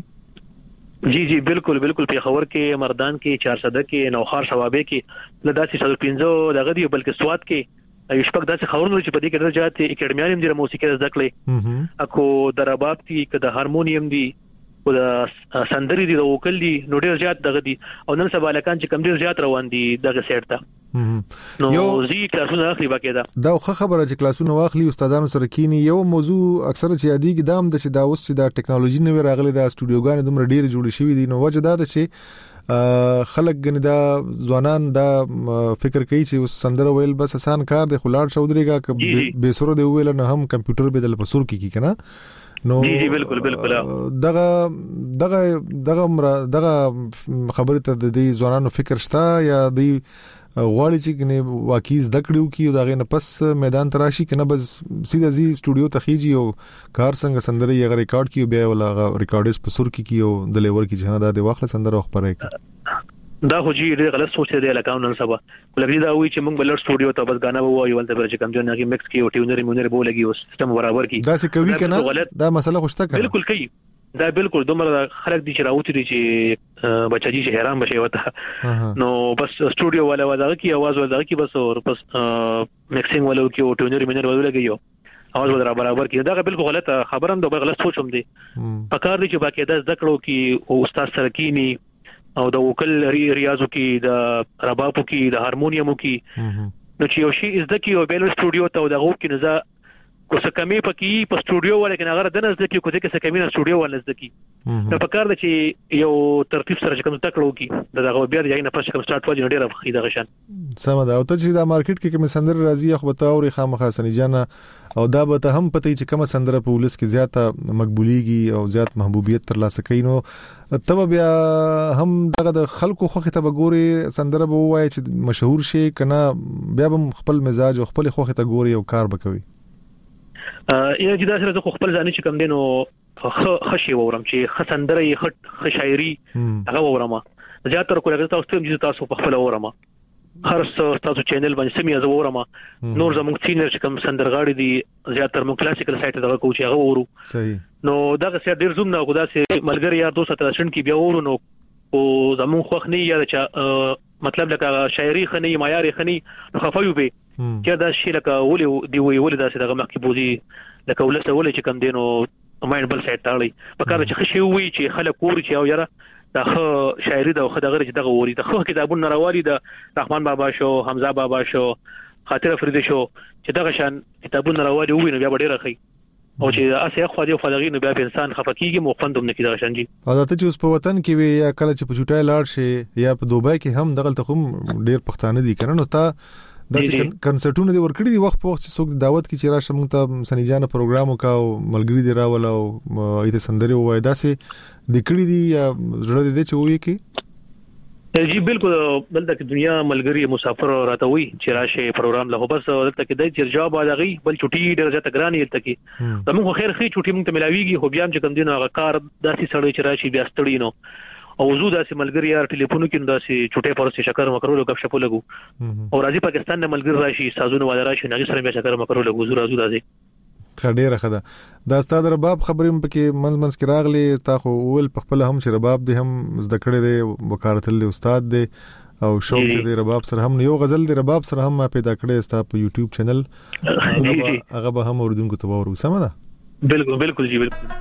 کې جی بالکل په خبر کې مردان کې 400 کې نوخار ثوابه کې لداسي 115 دغه دی بلکې سواد کې یشپک داسې خبرونه چې په دې کې درجات اکیډمیان هم د موسیقي زده کړې اكو درباب کې کده هارمونیم دی او د سندري دی د وکل دی نو ډیر زیات دغه دی او نن سبا لکان چې کم ډیر زیات روان دي دغه سیټ ته نو زی کلاسونه اخلي باقاعده دا خبره چې کلاسونه واخلي استادانو سره کینی یو موضوع اکثر چې یادی کې دام د چې دا اوس چې دا ټیکنالوژي نوې راغلي د استودیوګان دومره ډیر جوړ شوی دي نو وجه دا ده چې خلک غنی دا ځوانان دا فکر کوي چې سندره ویل بس آسان کار دی خلاړ شودريګه ک به سره دی ویل نه هم کمپیوټر به د پسور کی کنه نو جی بالکل دغه خبره ته د ځوانانو فکر شته یا د غواړي چې کنه واقعي زده کړو کی دا غي نه پس میدان تراشي کنه بس سیده زی سټوډیو تخیجی او کار څنګه سندره یې ریکارډ کیو بیا ولا ریکارډز په سر کی او د لیور کی جهاد د واخله سندره خبره دا خو جی ډېر غلط سوچ دی لکه نن سبا ولګي دا وی چې موږ بلر سټوډیو ته بس غانا وایو ولته پر چې کم جن کې مکس کی او ټیونر بولګي او سیستم برابر کی دا څه کوي کنه دا مسله خوشته کنه بالکل کوي دا بالکل دومره خلک دي چې راوتی دي چې بچی چې حیران بشي وته نو بس سټوډیو والا ودا کی आवाज ودا کی بس اور بس مکسینګ والو کی او ټیونر ولګي اواز ودرا برابر کی دا بالکل غلط خبره هم دا غلط سوچ هم دي پکار دي چې باقاعده زده کړو کی او استاد سره کینی او د وکل ریاضو کې د ربابو کې د هارمونیمو کې نو چې یو شی زده کی او بیل سټوډیو ته دغه کې نه کو څه کمی پکې په سټوډیو ولیکن هغه د نزد کې کو څه کې کمی نه سټوډیو ولنزد کی نو په کار د چې یو ترتیب سره کوم تکړو کی دغه بیا د یې نه پښه کوم سٹارټ واجی ډیر افخې دغه شان سم دا او ته چې دا مارکیټ کې کوم سندره راځي خو ته اوري خامخا سنی جان او دا به ته هم پته چې کوم سندره په ولس کې زیاته مقبوليږي او زیات محبوبیت ترلاسه کوي نو ته بیا هم دغه د خلکو خوخه ته ګوري سندره به وایي چې مشهور شي کنه بیا به خپل مزاج او خپل خوخه ته ګوري او کار وکوي یا چې دا سره خو خپل ځاني چې کم دینو خشي وورم چې خسندره یې خ شاعري هغه وورم زیاتره کوله تاسو ته چې تاسو په خپل وورم هر تاسو چینل باندې سمي از وورم نور زموږ سینر چې کم سندرغاړي دي زیاتره مو کلاسیکل سایت دغه کوچ هغه وورو صحیح نو دغه سره ډیر زوم نه خدا سي ملګری یا 200 کې بیا وورو نو او زموږ خوخ نه یا چې مطلب لکه شاعري خني معیاري خني نو خفایو به چې دا شی لکه ولې دی وی ولې دا څه دغه مخکې بوزي لکه ولسته ولې چې کم دینو ماین بل سایت تاړي په کار چې خشي وي چې خلک ور چې او یاره دا شاعري دا خو دغه چې دغه وری دا خو کتابونه راوالي د رحمان بابا شو حمزه بابا شو خاطر افریدی شو چې دغه شان کتابونه راوالي وي نو بیا ډیر راخي او چې اسه خو دې فلغي نو بیا انسان خفقيږي مخندوم نه کیږي شانجي او دا ته چې اوس په وطن کې وي یا کله چې په چټای لاړ شي یا په دوبای کې هم دغه تخم ډیر پښتانه دي کنه نو تا د کنسرټونو دی ورکړي دی وخت په وخت چې څوک دعوت کې چې راشه موږ ته سنیجانه پروګرام وکاو ملګری دی راول او ایته سندري وای داسې د کړي دی یا جوړ دي چې وې کې جی بالکل دلته کې دنیا ملګری مسافر راته وي چې راشه پروګرام له بس دلته کې د چرجاب ادغي بل چټي درجه تګرانی دلته کې زموږ خیر خي چټي مونږ ته ملاويږي خو بیا هم چې کوم دین هغه کار داسي سړی چې راشي بیا ستړي نو او وضو داسي ملګری یار ټلیفون کې داسي چټي پرسه شکر مکرو غب شپو لګو او راځي پاکستان نه ملګری راشي سازونه ولا راشي نګي سره بیا شکر مکرو لګو زو راځو داسي خډيره خده دا ستاد رباب خبرې پکې منځ کې راغلي تا خو ول په خپل هم چې رباب دي هم زده کړې دي وکارتل دي استاد دي او شوق دي رباب سره هم یو غزل دي رباب سره هم پیدا کړې ستا په یوټیوب چینل هغه به هم اوردونکو ته ورو سم ده بالکل بالکل جی بالکل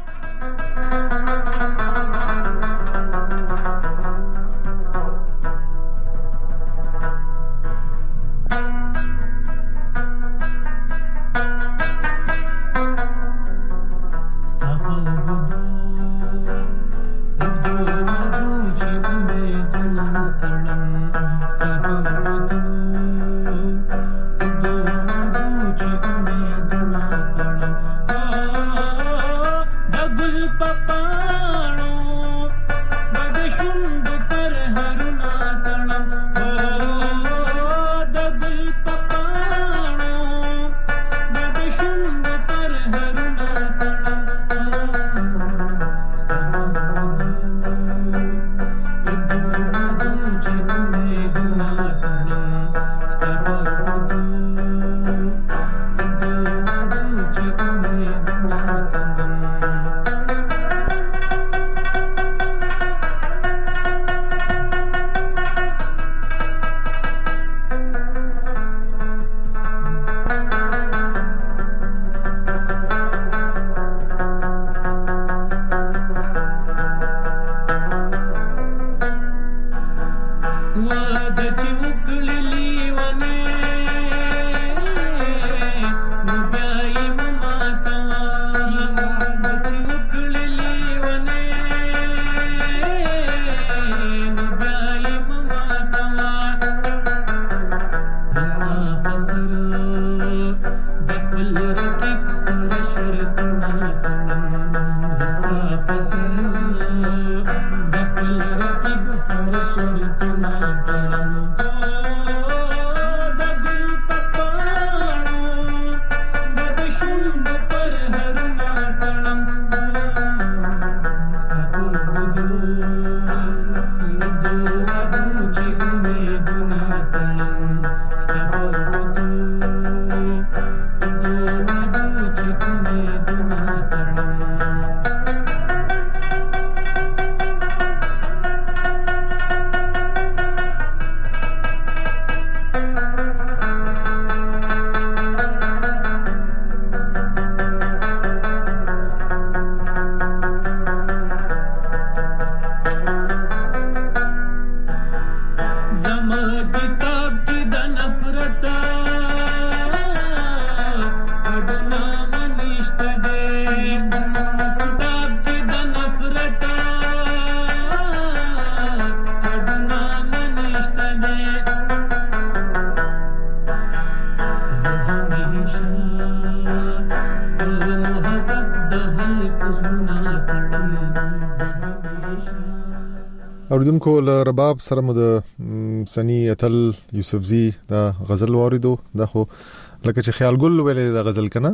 اوریدونکو له رباب سره مو د سنی اتل یوسفزی دا غزل واردو دا خو لکه چې خیال ګل ویلې دا غزل کنه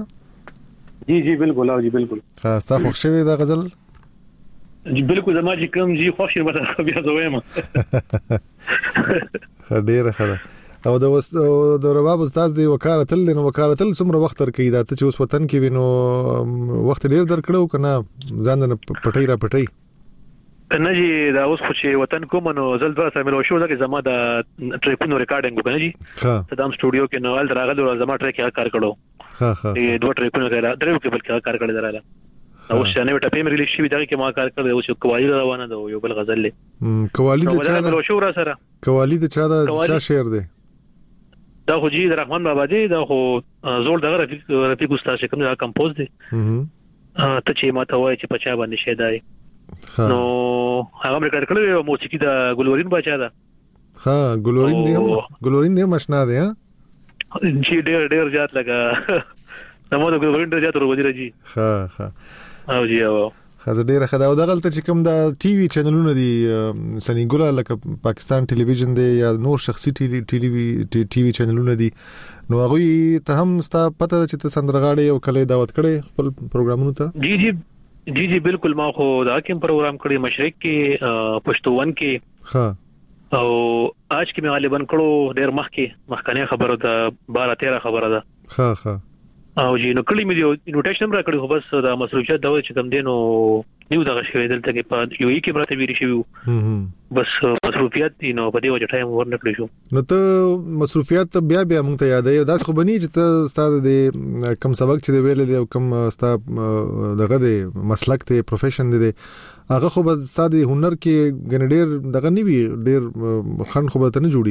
جی جی بالکل او جی بالکل خاصه خوښ شوی دا غزل جی بالکل زما چې کوم جی خوښ شه مته بیا زویم خډيره خره او د رباب استاد دی وکالتل نو وکالتل څومره وخت تر کې دا ته چې اوس وطن کې وینو وخت ډیر درکړو کنه ځان نه پټي را پټي نه جی دا اوس خو چې وطن کوم نو زل دوه سره ملو شو دا چې زما د ټریپونو ریکارډینګ وکړه جی صدام سټوډیو کې نو ال راغلو زما ټریک کار کړو ها دوه ټریپونو درا درو کې بل کار کړی دراله او څنګه وټه پېم ریلیز شي دا کې ما کار کړی او چې قوالی روانه ده یو بل غزل له قوالی د چا ملو شو را سره قوالی د چا د شعر دی دا خو جی د رحمان بابا دی دا خو زول دغه رفیق استاد چې کوم دا کمپوز دی ته چې ما ته وای چې پچا باندې شه دی نو هغه ریکارډ کړو موسیقي د ګلورین بچا ده ها ګلورین دی مشنا دی ها جی ډېر زیات لگا نو د ګلورین ډېر زیات ورو دی جی ها او جی او خزه ډیره خدا او دغلت چې کوم د ټي وي چینلونه دي سنیګولا لکه پاکستان ټلویزیون دی یا نور شخصي ټي وي چینلونه دي نو هغه ته هم ستا پته چې ته سندرغاړي او کله دعوت کړي خپل پروګرامونو ته جی بالکل ما خو دا کوم پروګرام کړی مشرق کې پښتون کې ها او آج کې مې غالبا کړو ډیر مخکنه خبره ده 12-13 خبره ده ها او جی نو کلی مې یو انویټیشن را کړی خو بس دا مسؤلیت دا و چې کوم دینو نیو دغه شوی دلته کې په یو کې برته ویری شو بس مصروفیت دي نو په دې وجه ټایم ورنکړی شو نو ته مصروفیت بیا مونږ ته یادې دا خو بنی چې ته ستاره د کم سبق چې ویل دي او کم ستا دغه د مسلک ته پروفیشن دي هغه خو به ساده هنر کې ګنډیر دغه نیوي ډیر خن خو به ته نه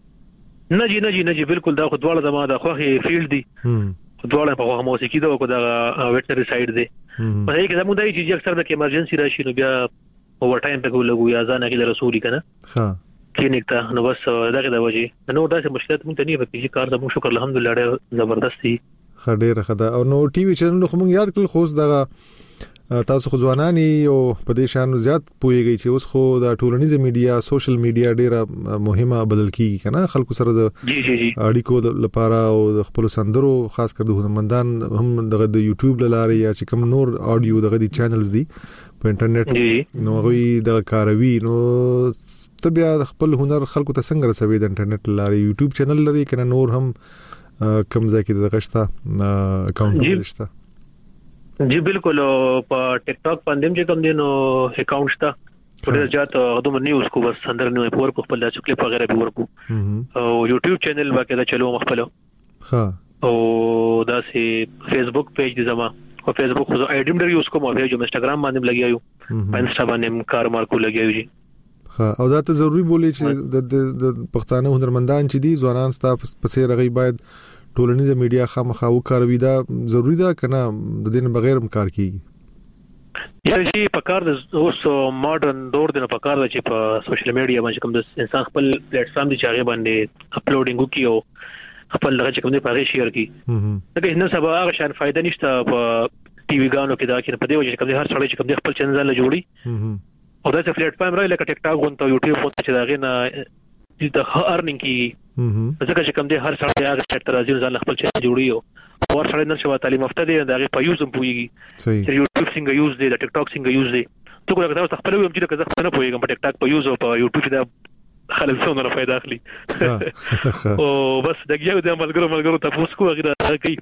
جوړیږي نه جی بالکل دا خو دواړه زما د خوخي فیلډ دي دواړه په موسیقي دا کو دا ویټرنری سایډ دی په هغه کې زموږ دای چې اکثر د ایمرجنسي راشي نو بیا اوور ټایم ته ګولګو یا ځان کې د رسولي کنه ها کلینیک ته نو بس دغه د وجه نو دا څه مشکلات مونږ ته نه وکړي چې کار زموږ شکر الحمدلله ډېر زبردست دي خډېره خدا او نو ټي وي چینل خو مونږ یاد کړل خو دا تاسو خو ځوانانی او په دې شان زیات پويږي چې اوس خو د ټولنیزه میډیا سوشل میډیا ډیره مهمه بدل کیږي کنه خلکو سره د اړیکو لپاره او د خپل سندرو خاص کر د هنرمندان هم دغه د یوټیوب لاره یا چې کوم نور اډیو دغه د چینلز دي په انټرنیټ نو غوي د کاروي نو تبیا خپل هنر خلکو ته څنګه رسوي د انټرنیټ لاره یوټیوب چینل لري کنه نور هم کم ځای کې دغه شته اکاونټ شته جی بالکل په ټیک ټاک باندې چې کوم دینو اکاونټ شته ډېر زیات غوډه نیوز کو بس اندر نو په ورکو خپل د کلیپ وغیرہ به ورکو او یوټیوب چینل باقاعده چلو مخبل ها او دا سي فیسبوک پیج دي زما او فیسبوک خو ایډم ډېر یوز کوم او جو انستګرام باندې لګیایو په انسټا باندې کار مارکو لګیایو جی ها او دا ته ضروری بولی چې د پښتانه هنرمندان چې دي ځوانان ستا پسې رغي باید ټولنیزه میډیا خامخا وکاروي دا ضروری ده کنه د دین بغیر هم کار کیږي یا شي په کار د اوس ماډرن دور د په کار چې په سوشل میډیا باندې کوم د انسان خپل پلیټ فارم دي چې هغه باندې اپلوډینګ وکيو خپل لږه کوم دی په هغه شیر کی دغه نه سبا هغه شان فائدہ نشته په ټي وی غانو کې دا کې په دې وجه کوم هر سړی چې کوم خپل چینل له جوړي او دا چې پلیټ فارم راي لکه ټیک ټاک غونته یوټیوب غونته چې دا غنه د ارنینګ کی ځکه چې کوم دی هر سړی هغه سټ ترازی ځان خپل چینل جوړي او هر سړی نن شو تعلیم یافته دی دا په یوز هم پويږي چې یوټیوب څنګه یوز دی د ټیک ټاک څنګه یوز دی ته کومه تاسو خپل ویم چې کله څنګه پويږم په ټیک ټاک په یوز او په یوټیوب دا خلک څونه فائدہ اخلي او بس دغه د ملګرو تاسو کو غیره کوي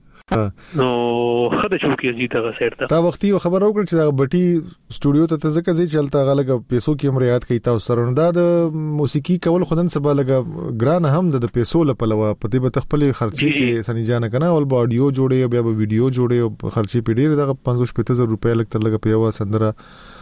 نو خدای شو کې زی ته سیټ تا وختي خبر او کړ چې دا بټي سټوډیو ته ځکه زی چلتا غلګ پیسو کې مریات کوي تاسو سره دا د موسیقي کول خدن سبا لګ ګران هم د پیسو لپاره په دې به تخپل خرچي کې سني جان کنه ول باډیو جوړي بیا به ویډیو جوړي او خرچي پیډیر دا 550,000 روپیا لګ تر لګ پیوا سندره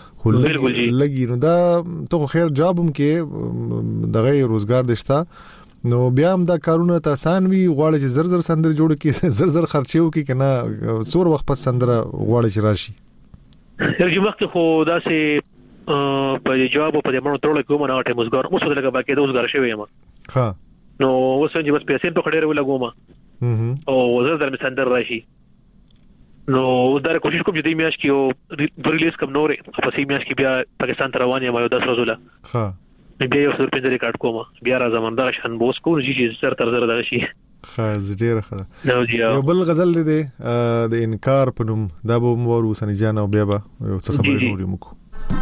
لګي نو دا ته خیر جاب هم کې دغه روزګار دشتا نو بیا هم دا کارونه ته آسان وي غواړي چې زر سندر جوړ کې زر خرچيو کې کنه څور وخت پس سندره غواړي چې راشي یو وخت خو دا سي په جواب په دې مونږ ترول کوم نه اټه مزګار اوس دلته باقي د اوسګار شوی یم ها نو اوس چې بس پیسې په خډېره ولګوم او زر در سندر راشي نو دا کوشش کوم چې دې میاش کې او ریلیز کوم نورې په سې میاش کې بیا پاکستان ته روان یم یو 10 ورځې ها بیا یو څه په ریکارډ کوم بیا را زمون دا شان بوس کو چې سر تر زر دا شي خاص ډیره ښه یو بل غزل دی د انکار پنوم دا به مور وسنی جان او بیا به یو څه خبرې نورې مکو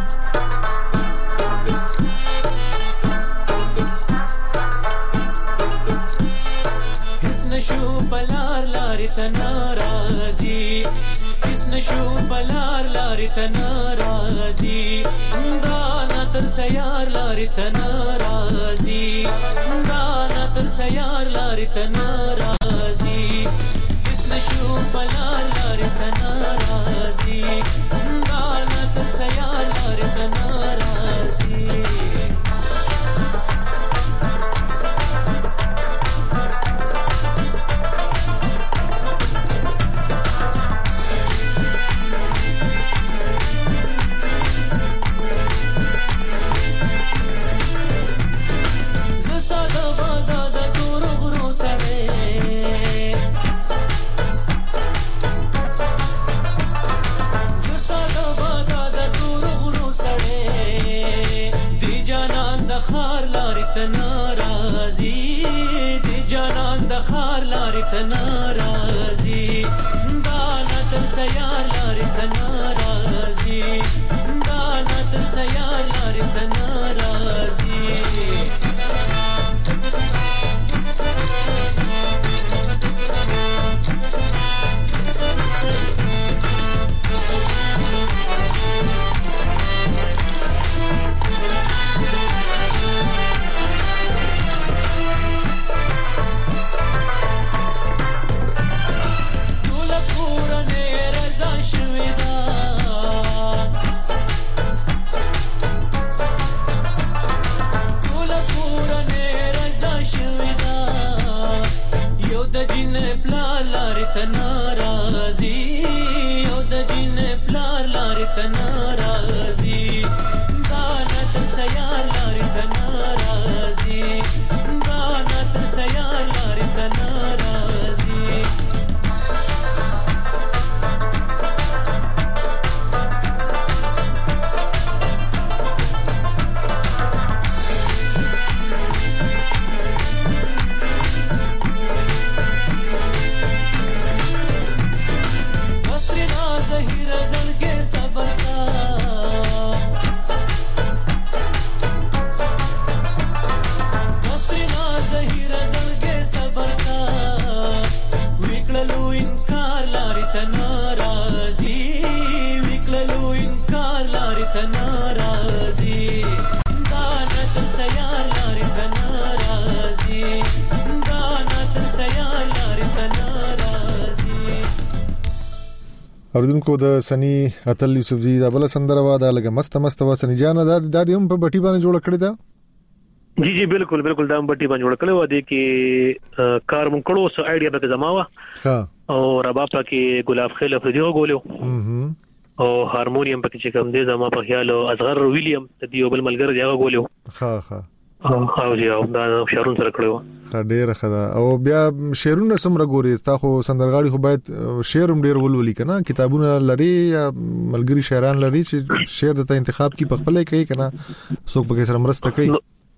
هیڅ نشو بلار لارې ته ناراضي هیڅ نشو بلار لارې ته ناراضي دا تر سیار لارې ته ناراضي دا تر سیار لارې ته ناراضي هیڅ نشو بلار لارې ته ناراضي دا تر سیار لارې ته ناراضي خار لارې ته ناراضي دانا تر سیار لارې ته ناراضي دانا تر سیار لارې ته ناراضي اوردونکو د سنی اتل یوسفزی د بل سندره وا د لګه مست وا سنی جان د دې هم په بټي باندې جوړ کړی دا جی بالکل دا بټي باندې جوړ کړی و د کې کار مون کړو سو ایډیا به زماوه ها او رباب کې ګلاب خیل افریدیو غولو او هارمونیم پکې چې کوم دې زما په خیال اصغر ویلیام د دیو بل ملګری دی غولو ها او جی او دا شهرون سره کړو ډېر خدا او بیا شعرونه سمره ګوري تا خو سندرغاړي خو باید شعرم ډېر ولولي کنه کتابونه لري یا ملګری شاعران لري چې شعر د انتخاب کی په خپل کوي کنه څوک به سره مرسته کوي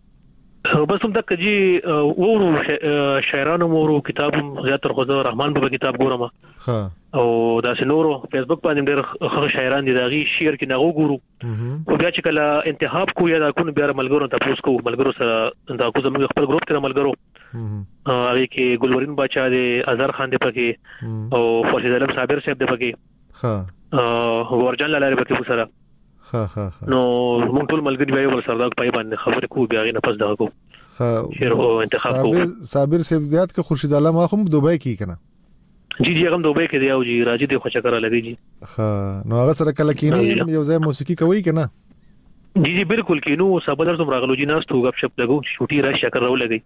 بس هم تک جی ورو شاعرانو ورو کتابم زیاتره خو رحمان بابا کتاب ګورم ها او دا سينورو فیسبوک باندې ډېر ښه شاعران دي دغه شعر کې نغو ګورو او بیا چې کله انتخاب کو یا دا کو بیا ملګرو ته پوس کو ملګرو سره دا کو زموږ خپل ګروپ کې ملګرو هغه کې ګلورین بچا دي ازر خان دي پکې او فرشید علم صابر صاحب دي پکې ها ورجان لاله پکې سره ها نو مونږ ټول ملګری وایو ول سردار پای باندې خبرې کو بیا غي نه پس دا کو شعر او انتخاب کو صابر صاحب زیات کې خورشید علم هم دوبای کې کنه جی هم دوبای کې دی او جی راځي د خوشا کرا لګي جی ها نو هغه سره کله کې یو ځای موسیقي کوي کنه جی بالکل کې نو صبر زم راغلو جی ناس تو غب شپ لګو شوټي را شکر راو لګي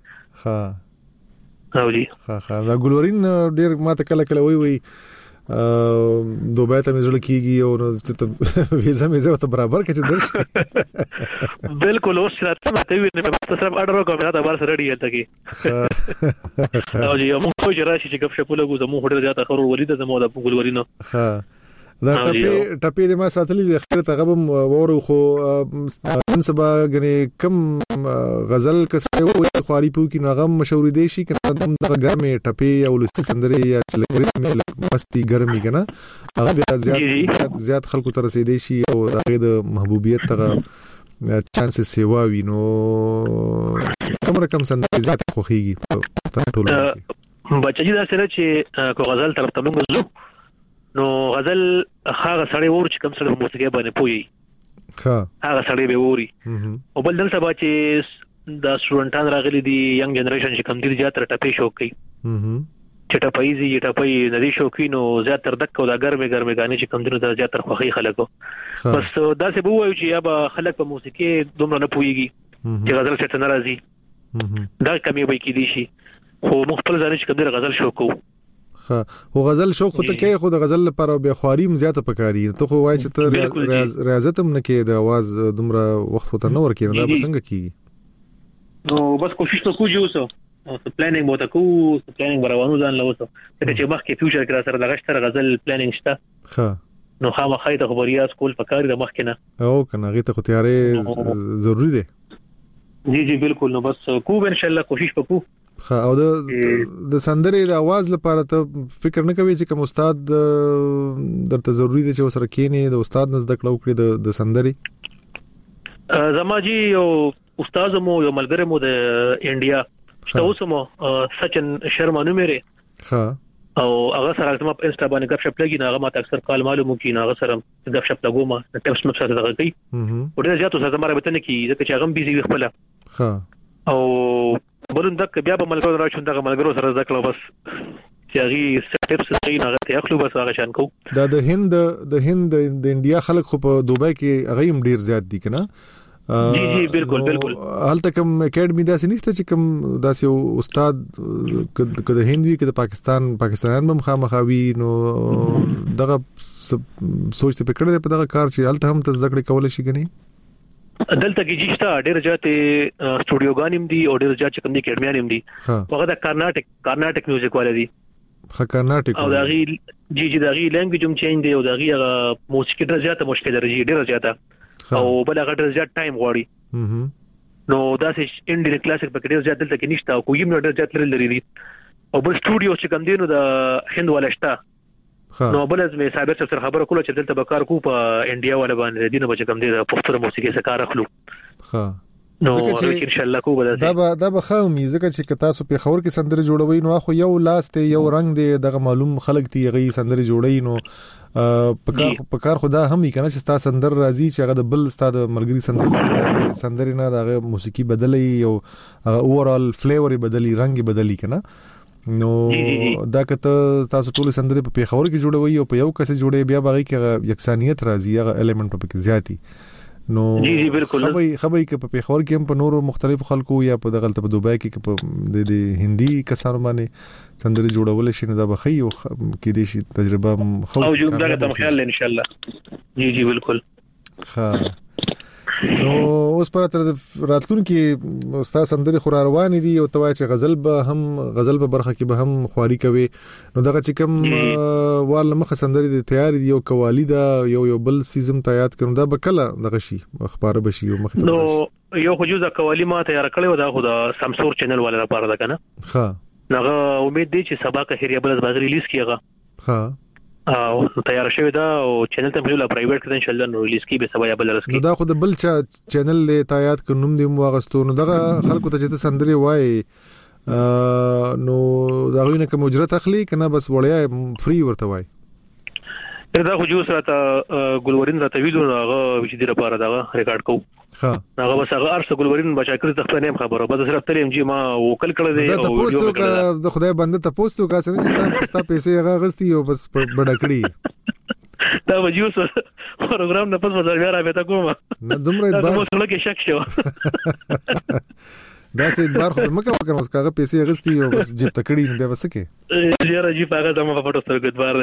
ها او جی ها دا ګلورین ډیر ماته کله وی دوبای ته مزل کیږي او ویزا مې ته برابر کې درش بالکل اوس راته ماته وی نه په سره اډر کوم دا بار سره ډیل تکي او جی موږ خو جراشي چې غب شپ لګو زمو هډر زیاته خرور ولید زمو د ګلورینو ها دا ټپې د ما ساتلې د اخر ته غبم ورو خو انسبا غني کم غزل کسه وي خواري پو کې نغم مشورې دي شي کنه د ګرمه ټپې او لست سندري یا چلوري مې مستی ګرمي کنه هغه بیا زیات خلکو ته رسیدي شي او هغه د محبوبیت ته چانس سیوا وینو کوم رقم سندري زیات خوخيږي په ټولو بچی دا سره چې کو غزل طرف ته موږ نو غزل هغه سړی ور چې کوم سره موسیقي باندې پوي هغه سړی به ووري او بل دل سبا چې د سټوډنټان راغلي دي ینګ جنریشن چې کوم دي زیاتره ټپې شوق کوي چې ټپې ندي شوقینو زیاتره دک او د ګرمه غانې چې کوم دي د زیاتره خوخي خلکو بس دا څه بو وایي چې یا خلک په موسیقي دومره نه پويږي چې غزل څه ناراضي دا کمی وای کی دي شي خو مخفل ځانې چې کوم غزل شوق کوو خو غزل شوق ته کې خو د غزل لپاره به خواریم زیاته پکاري ته خو وای چې ته ریاضت هم نه کې د आवाज دومره وخت وته نه ورکې دا څنګه کیږي نو بس کوشش ته کوجو اوسه پلانینګ مو ته کو پلانینګ روانو ځان لوسه چې مخکې فیوچر کې سره لغشتره غزل پلانینګ شته ها نو خامخای ته خبريات کول پکاري د مخ کې نه او کنه غي ته خو تیارې ضروری دي جی بالکل نو بس کو ان شاء الله کوشش وکړو ها او د سندرې د आवाज لپاره ته فکر نه کوي چې کوم استاد درته ضروری دی چې وسره کینی د استاد نزد کړو کړی د سندرې زما جی یو استاد مو یو ملګری مو د انډیا تاسو مو سچن شرما نومره ها او هغه سره زما په انستا باندې غب شپ لګی نه هغه ما اکثر کال معلومو کی نه هغه سره غب شپ لګوم ټیپس مې سره دغه کوي ورته زیاتو سره زما رابطه نه کی ځکه چې هغه بيزي خپل ها او بلون دک بیا په ملګرو راځو دغه ملګرو سره ځکه بس چې هغه سټیپس یې نه غته اخلو بس هغه شان کو د هند د انډیا خلک خو په دوبای کې هغه هم ډیر زیات دي کنه جی بالکل هلته کوم اکیډمي داسې نشته چې کوم داسې استاد کده هندوی کده پاکستان هم خامخاوي نو دغه سوچ ته پکړه په دغه کار چې هلته هم تزدکړه کول شي کني دلته کې جشتا ډېر جاته سټوډیوګانیم دي او ډېر جاته کوم اکیډمیانیم دي هغه د کارناټک میوزیک والے دي کارناټک او دغه جی دغه لنګویج هم چینج دی او دغه موسیقي ډېر جاته مشکل درجه ډېر جاته او بل هغه ډېر زیات ټایم غواړي نو دا چې انډین کلاسیک په ډېر زیات دلته کې نشته او کوم ډېر زیات لري او بل سټوډیو چې کوم دینو د هند ولشته نو بل از مې صاحب سره خبره کوله چې دلته به کار کو په انډیا ولا باندې دینه به کوم دی د پښتو موسیقي سره کار اخلو ها نو ان شاء الله کو به دا به خامي ځکه چې تاسو په خبر کې سندره جوړوي نو خو یو لاس ته یو رنگ دی دغه معلوم خلک دی غي سندره جوړي نو په کار خدا هم کنه چې تاسو سندر راځي چې هغه د بل ستاد ملګری سندرې نه دغه موسیقي بدلې او اوورال فلیور بدلی رنگ بدلی کنه نو دا کته تاسو ټول سندرې په خبر کې جوړوي او په یو کس جوړي بیا باغی کې یکسانیت راځي هغه الیمنت په کې زیاتی نو جی بالکل خبري کې په خبر کې هم په نورو مختلف خلکو یا په دغلت په دوبای کې په د هندي کسانو باندې سندرې جوړول شي نو دا به خي او کې دي شي تجربه خو او جوړ دا ته خیال ان شاء الله جی بالکل ها نو اوس پر تر راتلونکي استاد سندري خور روان دي او توای چې غزل په برخه کې به هم خواري کوي نو دغه چې کوم وال مخه سندري دي تیار دي او قوالی دا یو بل سیزم تیار کړم دا به کله دغه شي اخبار بشي او مخ نو یو خجوزه قوالی ما تیار کړو دا خو د سمسور چینل والا لپاره ده کنه ها نغه امید دي چې سبا که هریا بل باز ریلیز کیږي ها او تیار شوی دا او چینل ته په پرایویټ کې ان شاء الله نو ریلیز کی به سبا یا بل رسکی دا خو د بل چینل له تایید ک نوم دی مو واغستو نو دغه خلکو ته چې سندري وای نو دا غوینه کوم اجرت اخلي کنه بس وړیا فری ورته وای دا خو جو سره ګلورین راته ویلو هغه چې دی لپاره دا ریکارډ کو ها هغه بس هغه ارسه ګلورین بچا کړی د خپل نیم خبره بس صرف تل ام جی ما وکل کړی دی او ویډیو کړی د خدای بنده ته پوسټو کا سره چې تاسو پیسې هغه غستی او بس بڑا کړی دا وجو سره پروګرام نه پس بیا راځه کوم نه دومره دا مو څه کې شک شو دا سید بار خو مکه وکړم اوس کاغه پیسې غستی او بس جیب تکړی بیا وسکه زیاره جی پاګه زما په فوټو سره ګډ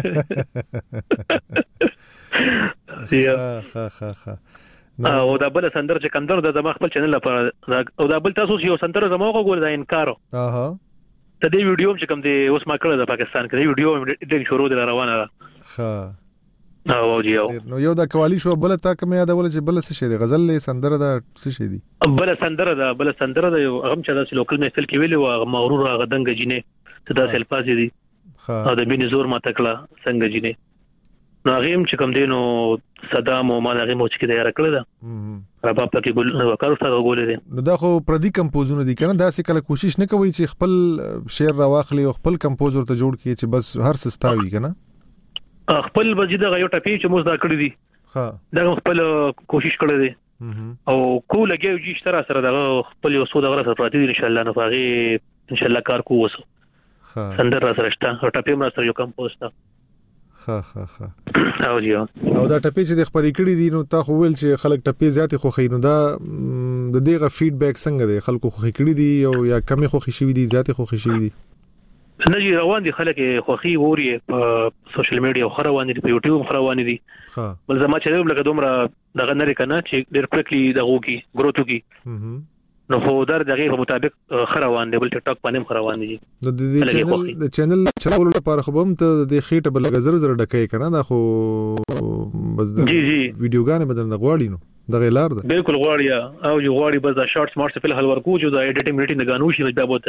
بار دی او دا بل سندر چې کندر د زما خپل چینل لپاره او دا بل تاسو یو سندر زما خو ګور دا انکارو اها ته دې ویډیو چې کوم دی اوس ما کړل د پاکستان کې دی ویډیو ډېر شروع دی روانه ها او جی نو یو دا قوالی شو بل تا کوم یاد ول چې بل څه شي دی غزل له سندر دا څه شي دی بل سندر دا هغه چې دا لوکل محفل کې ویلو هغه مغرور هغه دنګ جینې ته دا سلفاز دي او د بینې زور ما تکړه څنګه جینې نو هغه چې کوم دینو صدام او ما هغه موسیقي تیار کړل دا رباب پکې ګل نو کارو سره ګولې دي نو دا خو پردي کمپوزونه دي کنه دا سې کله کوشش نه کوي چې خپل شعر راواخلي او خپل کمپوزر ته جوړ کړي چې بس هر څه ستاوي کنه خپل بجیده غو ټپی چې موږ دا کړی دي ها دا خپل کوشش کړی دي او کو لګي چې اشترا سره دا خپل یو سود غره سره پاتې ان شاء الله نو فاغي ان شاء الله کار کو وسو ها سندر را سره شته او ټپی ما سره یو کمپوز تا ها او جیو او دا ټپی چې د خبرې کړې دي نو تا خو ویل چې خلک ټپی زیاتې خو خینو دا د دغه فیډبیک څنګه دی خلکو خو کړې دي او یا کمی خو خشي دي زیاتې خو خشي دي نه جی روان دي خلک خوخي ووري په سوشل میډیا خو روان دي په یوټیوب خو روان دي ها بل زما چې لکه دومره دغه نه کنه چې ډېر پرکلی دغه کی ګروتو کی نو خو در دغه په مطابق خروان دی بل ټک ټاک باندې خروان دي د چینل چلولو لپاره خو هم ته د خېټه بل غزر ډکې کنه دا خو بس د ویډیوګانې بدل نه غواړي نو دغه لار ده بالکل غواړي او جو غواړي بس دا شارټس مارټس په حل ورکو جو دا ایډیټینګ دا غانو شي دا بہت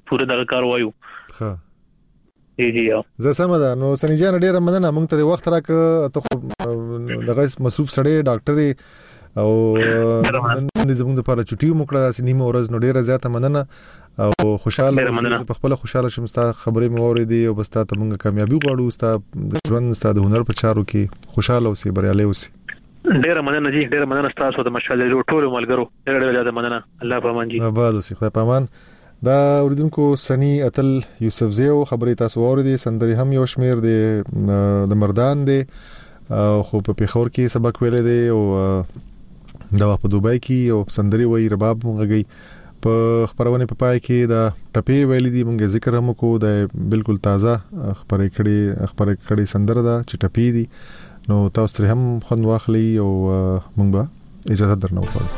پوره دغه کار وایو. ها جی زه سم ده. نو سنی جان ډیره مننه مونږ ته وخت راک ته دغه مصروف سړی ډاکټر او نن زموږ لپاره چټي وکړه چې نیمه ورځ نو ډیره زیاته مننه او خوشاله په خپل خوشاله شم ستا خبرې مې واورېدې او بس تا ته مونږه کامیابی غواړو ستا د ژوند ستا د هنر په چارو کې خوشاله اوسې بریالي اوسې. ډیره مننه جی ډیره مننه تاسو د مشال ټول ملګرو ډیره زیاته مننه. الله پامان جی آباد اوسې خدای پامان. دا اوریدونکو سنی اتل یوسفزیو خبرې تاسو واورېدې. سندري هم یو شمیر د مردان دی خو په پیښور کې سبق ویلې دی او دا په دوبای کې او سندري وای رباب مونږ په خبرونه په پای کې دا ټپې ویلې دي مونږه ذکر هم کو دا بالکل تازه خبرې کړي سندره دا چې ټپې دي نو تاسو تر هم خوند واخلي او مونږ به اجازه درنو وکړو.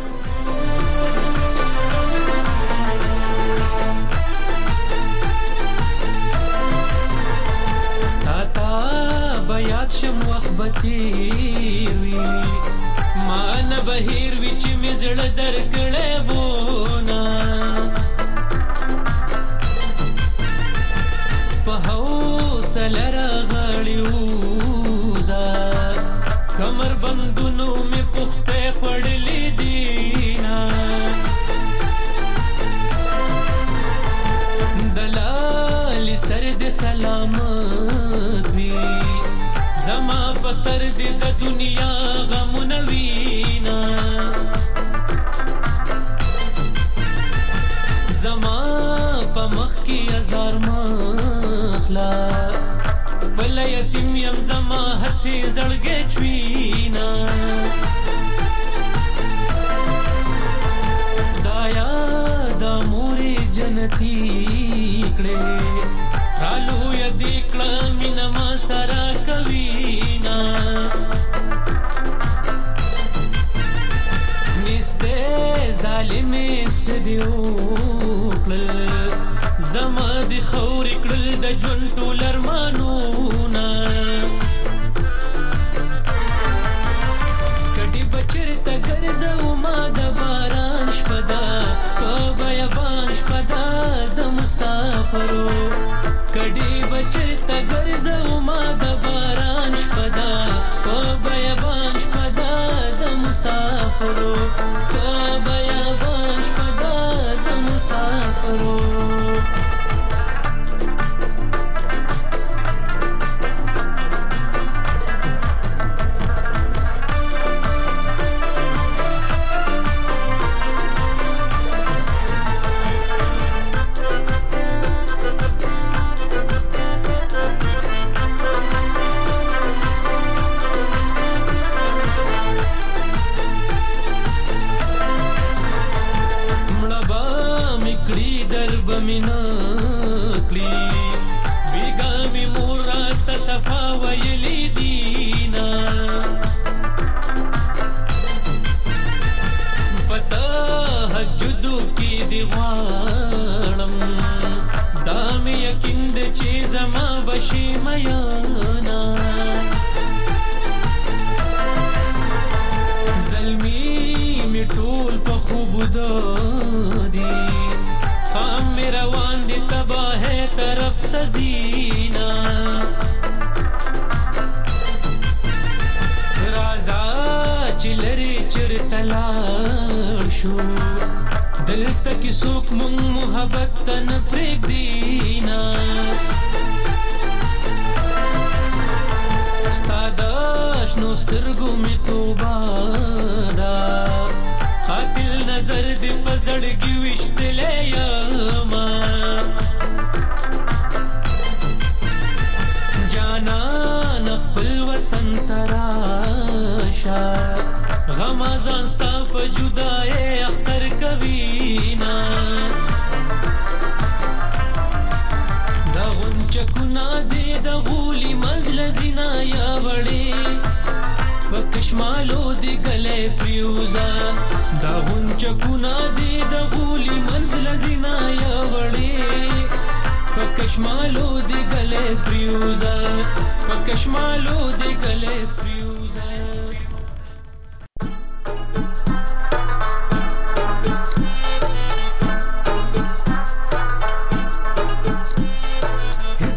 شم وخبتی وی مان بهیر وچ مزړ درکړې وونه په حوصله راغړیو زا کمر بندونو می پخته خړلې دینا دلال سر دې سلامت وی زما بسر دې د دنیا غمونه وینا زما په مخ کې هزار مخلا بل یتیم یم زما هسي زړګې چوینا دایا د مورې جنتی کړه رالو یدی کړه مینا ما سره کوینا نسته ظالم سدیو کړل زما د خور کړل د جون ټول ارمانونا کډي بچر ته ګرځو ما د باران شپدا په بیابان شپدا د مسافرو کډي بچر ته ګرځو ما د باران شپدا په بیابان شپدا د مسافرو په بیابان شپدا د مسافرو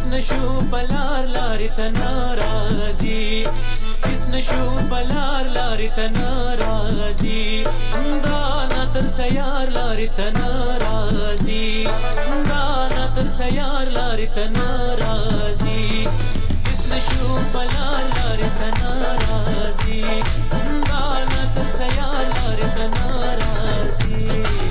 نشو پلار لار تنارازی کس نشو پلار لار تنارازی دانا تر سیار لار تنارازی دانا تر سیار لار تنارازی کس نشو پلار لار تنارازی دانا تر سیار لار تنارازی